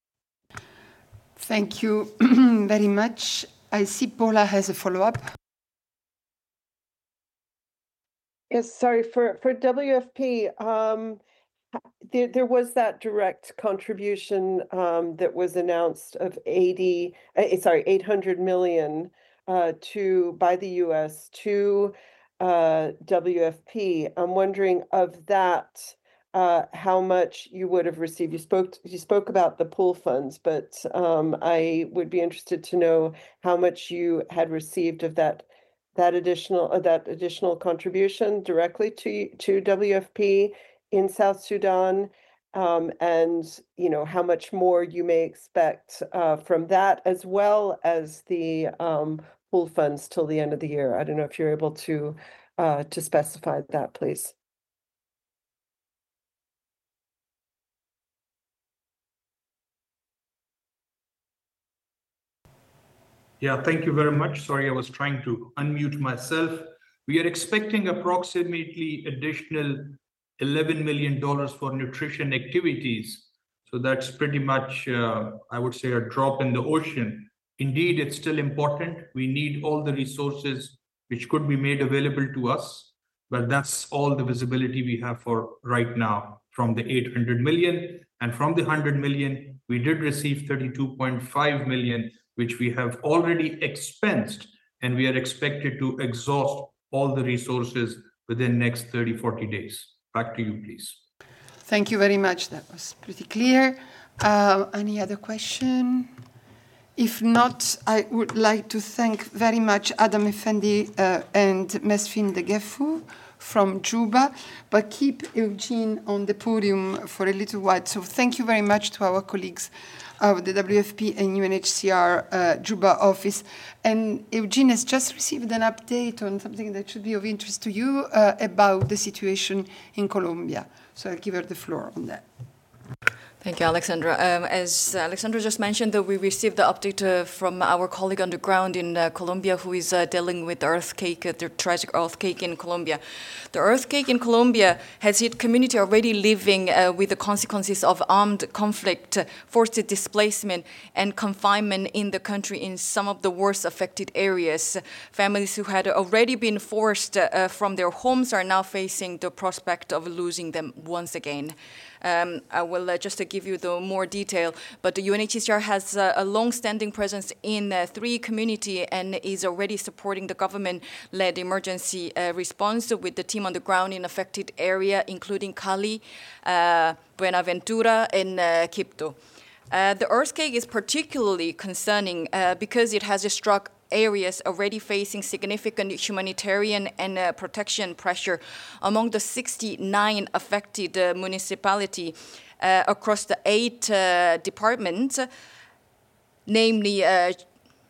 Thank you very much. I see Paula has a follow-up. Yes, sorry, for, for W F P, um, there, there was that direct contribution um, that was announced of eighty, uh, sorry, eight hundred million uh, to by the U S to uh, W F P. I'm wondering of that, uh, how much you would have received. You spoke you spoke about the pool funds, but um, I would be interested to know how much you had received of that that additional uh, that additional contribution directly to to W F P in South Sudan, um, and you know how much more you may expect uh, from that, as well as the um, pool funds till the end of the year. I don't know if you're able to uh, to specify that, please. Yeah, thank you very much. Sorry, I was trying to unmute myself. We are expecting approximately additional eleven million dollars for nutrition activities. So that's pretty much, uh, I would say, a drop in the ocean. Indeed, it's still important. We need all the resources which could be made available to us, but that's all the visibility we have for right now from the eight hundred million. And from the one hundred million, we did receive thirty-two point five million, which we have already expensed, and we are expected to exhaust all the resources within next thirty, forty days. Back to you, please. Thank you very much. That was pretty clear. Uh, any other question? If not, I would like to thank very much Adam Effendi uh, and Mesfin Degefu from Juba, but keep Eugene on the podium for a little while. So thank you very much to our colleagues of the W F P and U N H C R uh, Juba office. And Eugene has just received an update on something that should be of interest to you uh, about the situation in Colombia. So I'll give her the floor on that. Thank you, Alexandra. Um, as Alexandra just mentioned, that we received the update uh, from our colleague on the ground in uh, Colombia, who is uh, dealing with the earthquake, uh, the tragic earthquake in Colombia. The earthquake in Colombia has hit community already living uh, with the consequences of armed conflict, uh, forced displacement, and confinement in the country in some of the worst affected areas. Families who had already been forced uh, from their homes are now facing the prospect of losing them once again. Um, I will uh, just to give you the more detail, but the U N H C R has uh, a long-standing presence in uh, three communities and is already supporting the government-led emergency uh, response with the team on the ground in affected area, including Cali, uh, Buenaventura, and uh, Quibdó. Uh, the earthquake is particularly concerning uh, because it has struck areas already facing significant humanitarian and uh, protection pressure among the sixty-nine affected uh, municipalities uh, across the eight uh, departments, namely uh,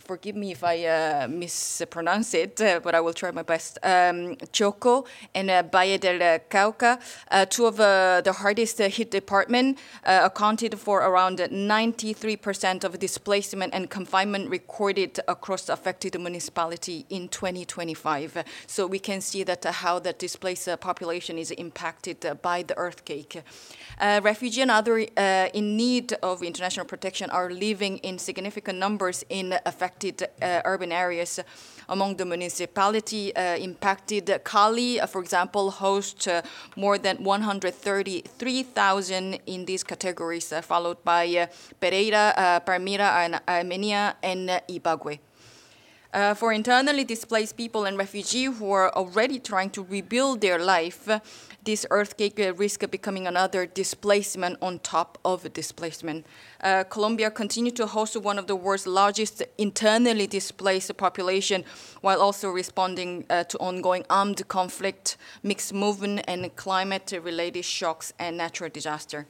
forgive me if I uh, mispronounce it, uh, but I will try my best. Um, Chocó and uh, Valle del Cauca, uh, two of uh, the hardest uh, hit departments, uh, accounted for around ninety-three percent of displacement and confinement recorded across the affected municipality in twenty twenty-five. So we can see that uh, how the displaced uh, population is impacted uh, by the earthquake. Uh, refugees and other uh, in need of international protection are living in significant numbers in affected uh, urban areas. Among the municipality uh, impacted, Cali, uh, for example, hosts uh, more than one hundred thirty-three thousand in these categories, uh, followed by uh, Pereira, uh, Palmira, and Armenia, and uh, Ibagué. Uh, for internally displaced people and refugees who are already trying to rebuild their life, uh, this earthquake uh, risk becoming another displacement on top of displacement. Uh, Colombia continues to host one of the world's largest internally displaced population, while also responding uh, to ongoing armed conflict, mixed movement, and climate-related shocks and natural disaster.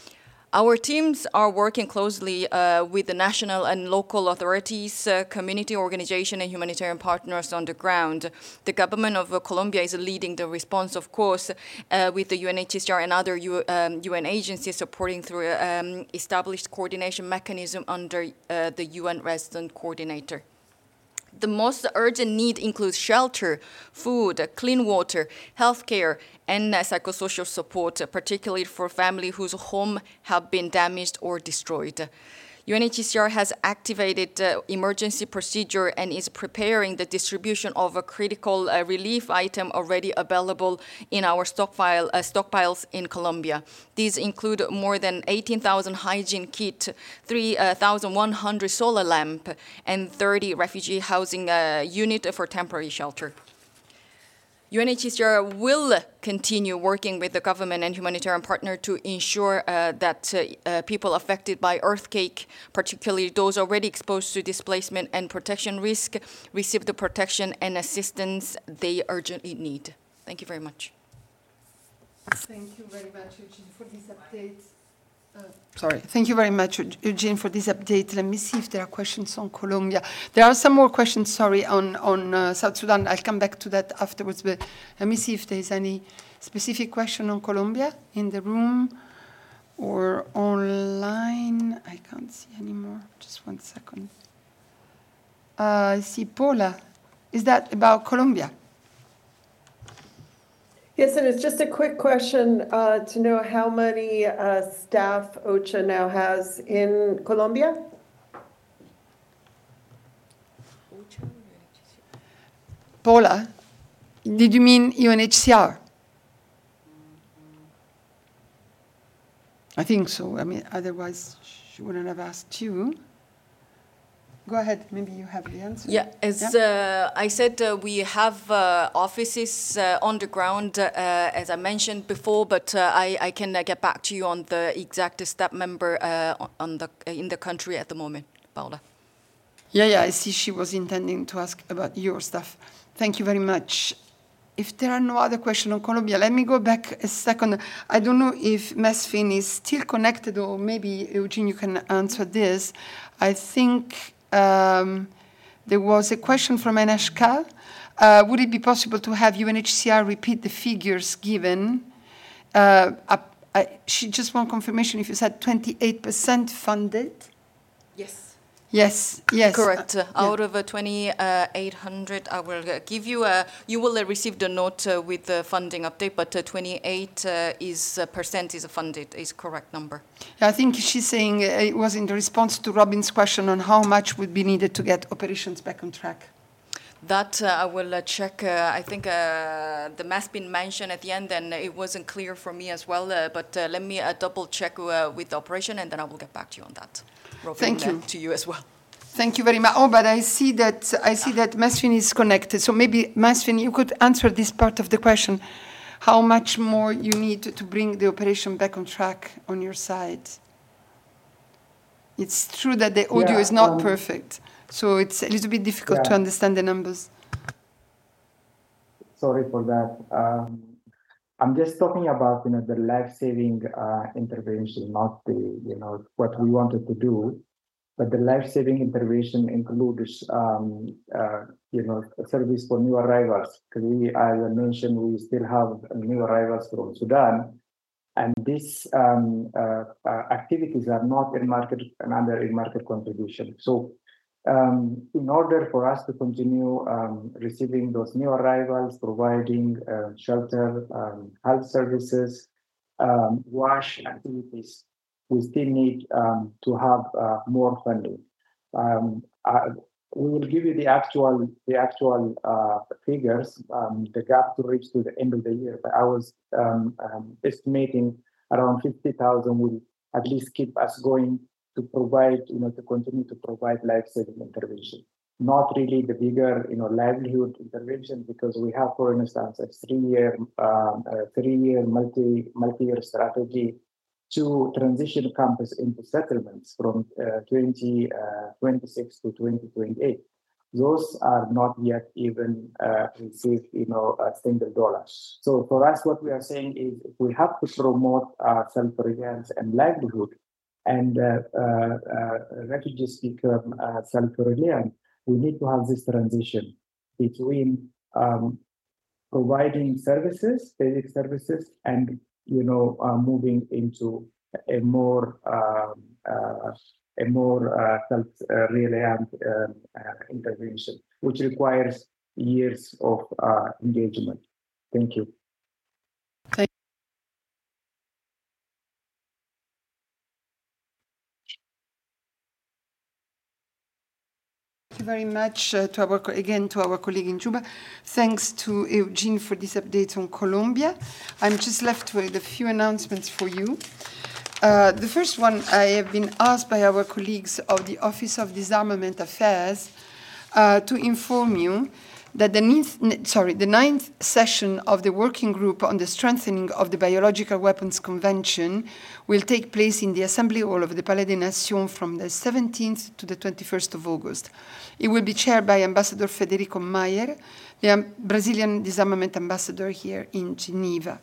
Our teams are working closely uh, with the national and local authorities, uh, community organizations, and humanitarian partners on the ground. The government of uh, Colombia is leading the response, of course, uh, with the U N H C R and other U, um, U N agencies supporting through um, established coordination mechanism under uh, the U N Resident Coordinator. The most urgent need includes shelter, food, clean water, healthcare, and uh, psychosocial support, uh, particularly for families whose homes have been damaged or destroyed. U N H C R has activated uh, emergency procedure and is preparing the distribution of a critical uh, relief item already available in our stockpile, uh, stockpiles in Colombia. These include more than eighteen thousand hygiene kits, three thousand one hundred solar lamps, and thirty refugee housing uh, units for temporary shelter. U N H C R will continue working with the government and humanitarian partner to ensure uh, that uh, uh, people affected by earthquake, particularly those already exposed to displacement and protection risk, receive the protection and assistance they urgently need. Thank you very much. Thank you very much, Eugene, for this update. Uh, sorry. Thank you very much, Eugene, for this update. Let me see if there are questions on Colombia. There are some more questions, sorry, on, on uh, South Sudan. I'll come back to that afterwards, but let me see if there's any specific question on Colombia in the room or online. I can't see anymore. Just one second. Uh, I see Paula. Is that about Colombia? Yes, and it's just a quick question uh, to know how many uh, staff OCHA now has in Colombia? Paula, did you mean U N H C R? I think so. I mean, otherwise she wouldn't have asked you. Go ahead, maybe you have the answer. Yeah, as yeah. Uh, I said, uh, we have uh, offices uh, on the ground, uh, as I mentioned before, but uh, I, I can uh, get back to you on the exact staff member uh, on the in the country at the moment, Paula. Yeah, yeah, I see she was intending to ask about your stuff. Thank you very much. If there are no other questions on Colombia, let me go back a second. I don't know if Mesfin is still connected, or maybe, Eugene, you can answer this. I think Um, there was a question from Anashka. Uh, would it be possible to have U N H C R repeat the figures given? Uh, I, I, she just wants confirmation if you said twenty-eight percent funded. Yes. Yes, yes. Correct. Uh, yeah. Out of uh, twenty-eight hundred, I will uh, give you a, you will uh, receive the note uh, with the funding update, but uh, twenty-eight uh, is uh, percent is funded, is correct number. I think she's saying uh, it was in the response to Robin's question on how much would be needed to get operations back on track. That uh, I will uh, check. Uh, I think uh, the math been mentioned at the end, and it wasn't clear for me as well. Uh, but uh, let me uh, double check uh, with the operation, and then I will get back to you on that. Robin, Thank you. Uh, to you as well. Thank you very much. Oh, but I see that I see that Mesfin is connected. So maybe Mesfin, you could answer this part of the question: how much more you need to, to bring the operation back on track on your side? It's true that the audio yeah, is not um, perfect, so it's a little bit difficult yeah. to understand the numbers. Sorry for that. Um, I'm just talking about, you know, the life-saving uh, intervention, not the, you know, what we wanted to do. but the life-saving intervention includes, um, uh, you know, service for new arrivals. Because we, as I mentioned, we still have new arrivals from Sudan, and these um, uh, uh, activities are not in market and under in market contribution. So, um, in order for us to continue um, receiving those new arrivals, providing uh, shelter, um, health services, um, wash activities, we still need um, to have uh, more funding. Um, uh, we will give you the actual the actual uh, figures, um, the gap to reach to the end of the year. But I was um, um, estimating around fifty thousand will at least keep us going to provide, you know, to continue to provide life-saving intervention. Not really the bigger, you know, livelihood intervention, because we have, for instance, a three-year, um, a three-year multi multi-year strategy to transition campus into settlements from uh, twenty twenty-six to twenty twenty-eight. Those are not yet even uh, received, you know, a single dollar. So for us, what we are saying is we have to promote uh, self-reliance and livelihood, and uh, uh, uh, refugees become uh, self-reliant. We need to have this transition between um, providing services, basic services, and you know, uh, moving into a more um, uh, a more uh, self-reliant uh, uh, intervention, which requires years of uh, engagement. Thank you. Thank you very much uh, to our, again, to our colleague in Juba. Thanks to Eugene for this update on Colombia. I'm just left with a few announcements for you. Uh, the first one, I have been asked by our colleagues of the Office of Disarmament Affairs uh, to inform you that the ninth, sorry, the ninth session of the Working Group on the Strengthening of the Biological Weapons Convention will take place in the Assembly Hall of the Palais des Nations from the seventeenth to the twenty-first of August. It will be chaired by Ambassador Federico Mayer, the Brazilian disarmament ambassador here in Geneva.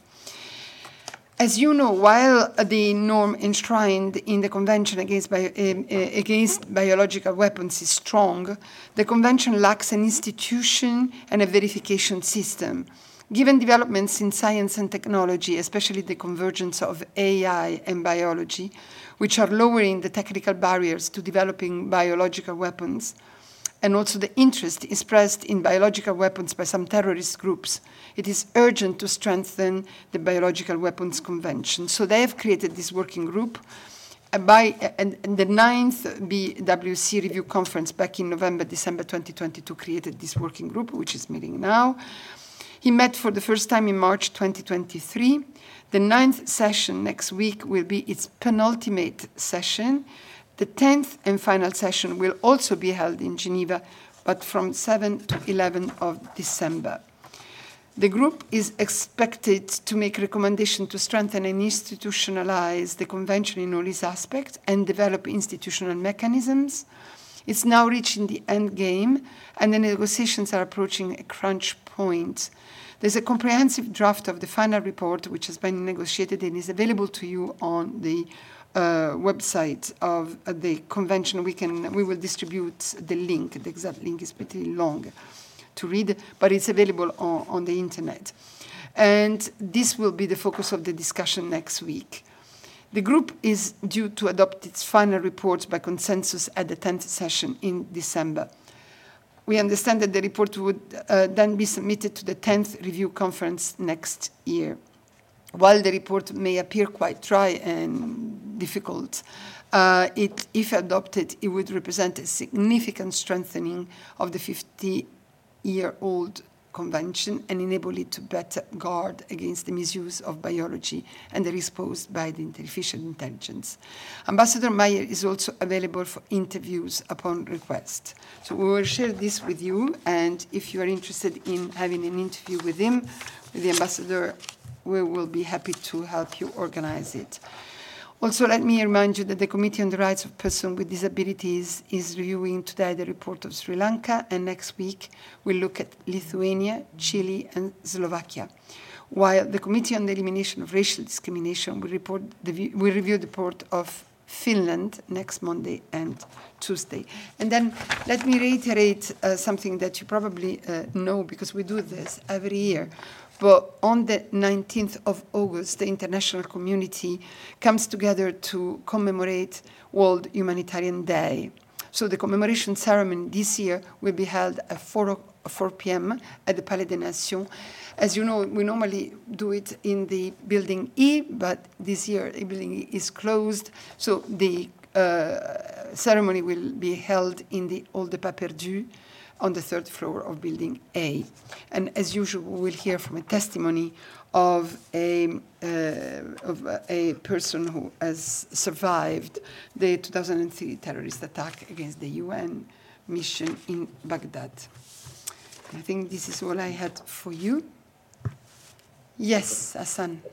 As you know, while the norm enshrined in the Convention against, bio, uh, against biological weapons is strong, the Convention lacks an institution and a verification system. Given developments in science and technology, especially the convergence of A I and biology, which are lowering the technical barriers to developing biological weapons, and also the interest expressed in biological weapons by some terrorist groups, it is urgent to strengthen the Biological Weapons Convention. So they have created this working group. Uh, by uh, and, and the ninth B W C Review Conference back in November, December twenty twenty-two created this working group, which is meeting now. He met for the first time in March twenty twenty-three. The ninth session next week will be its penultimate session. The tenth and final session will also be held in Geneva, but from seventh to eleventh of December. The group is expected to make recommendations to strengthen and institutionalize the Convention in all its aspects and develop institutional mechanisms. It's now reaching the end game, and the negotiations are approaching a crunch point. There's a comprehensive draft of the final report, which has been negotiated and is available to you on the uh, website of uh, the convention. We can, we will distribute the link. The exact link is pretty long to read, but it's available on, on the internet. And this will be the focus of the discussion next week. The group is due to adopt its final reports by consensus at the tenth session in December. We understand that the report would uh, then be submitted to the tenth review conference next year. While the report may appear quite dry and difficult, uh, it, if adopted, it would represent a significant strengthening of the fifty-year-old convention and enable it to better guard against the misuse of biology and the risk posed by the artificial intelligence. Ambassador Mayer is also available for interviews upon request. So we will share this with you, and if you are interested in having an interview with him, with the ambassador, we will be happy to help you organize it. Also, let me remind you that the Committee on the Rights of Persons with Disabilities is reviewing today the report of Sri Lanka, and next week we'll look at Lithuania, Chile, and Slovakia. While the Committee on the Elimination of Racial Discrimination will, report the, will review the report of Finland next Monday and Tuesday. And then let me reiterate uh, something that you probably uh, know, because we do this every year. But on the nineteenth of August, the international community comes together to commemorate World Humanitarian Day. So the commemoration ceremony this year will be held at four p m at the Palais des Nations. As you know, we normally do it in the Building E, but this year the Building E is closed. So the uh, ceremony will be held in the Hall des Pas Perdus on the third floor of Building A. And as usual, we will hear from a testimony of a, uh, of a person who has survived the two thousand three terrorist attack against the U N mission in Baghdad. I think this is all I had for you. Yes, Hassan.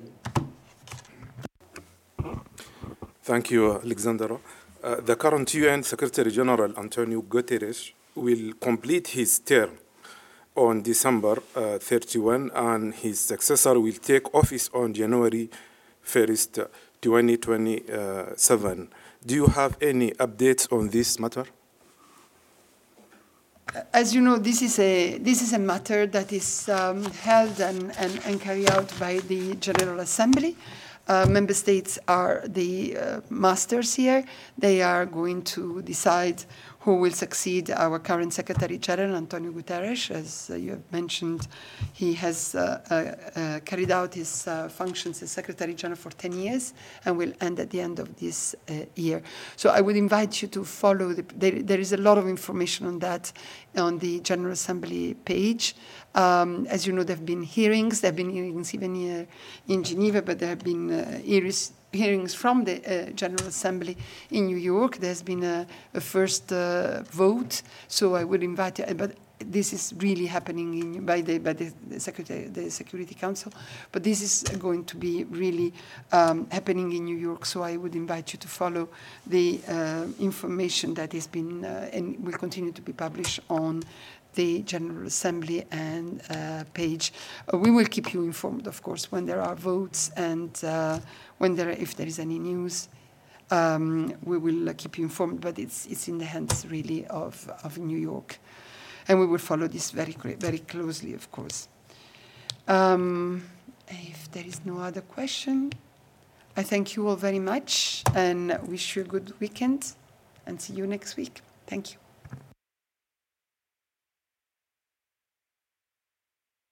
Thank you, Alexandra. Uh, the current U N Secretary General, Antonio Guterres, will complete his term on December uh, thirty-first, and his successor will take office on January first, twenty twenty-seven. Do you have any updates on this matter? As you know, this is a this is a matter that is um, held and, and, and carried out by the General Assembly. Uh, member states are the uh, masters here. They are going to decide who will succeed our current Secretary General, Antonio Guterres. As uh, you have mentioned, he has uh, uh, uh, carried out his uh, functions as Secretary General for ten years and will end at the end of this uh, year. So I would invite you to follow. The, there, there is a lot of information on that on the General Assembly page. Um, as you know, there have been hearings. There have been hearings even here in Geneva, but there have been uh, hearings hearings from the uh, General Assembly in New York. There's been a, a first uh, vote, so I would invite you, but this is really happening in, by, the, by the, the, Secretary, the Security Council, but this is going to be really um, happening in New York, so I would invite you to follow the uh, information that has been uh, and will continue to be published on the General Assembly and uh, page. Uh, we will keep you informed, of course, when there are votes and uh, when there, if there is any news. Um, we will uh, keep you informed, but it's it's in the hands really of of New York, and we will follow this very very closely, of course. Um, if there is no other question, I thank you all very much and wish you a good weekend, and see you next week. Thank you.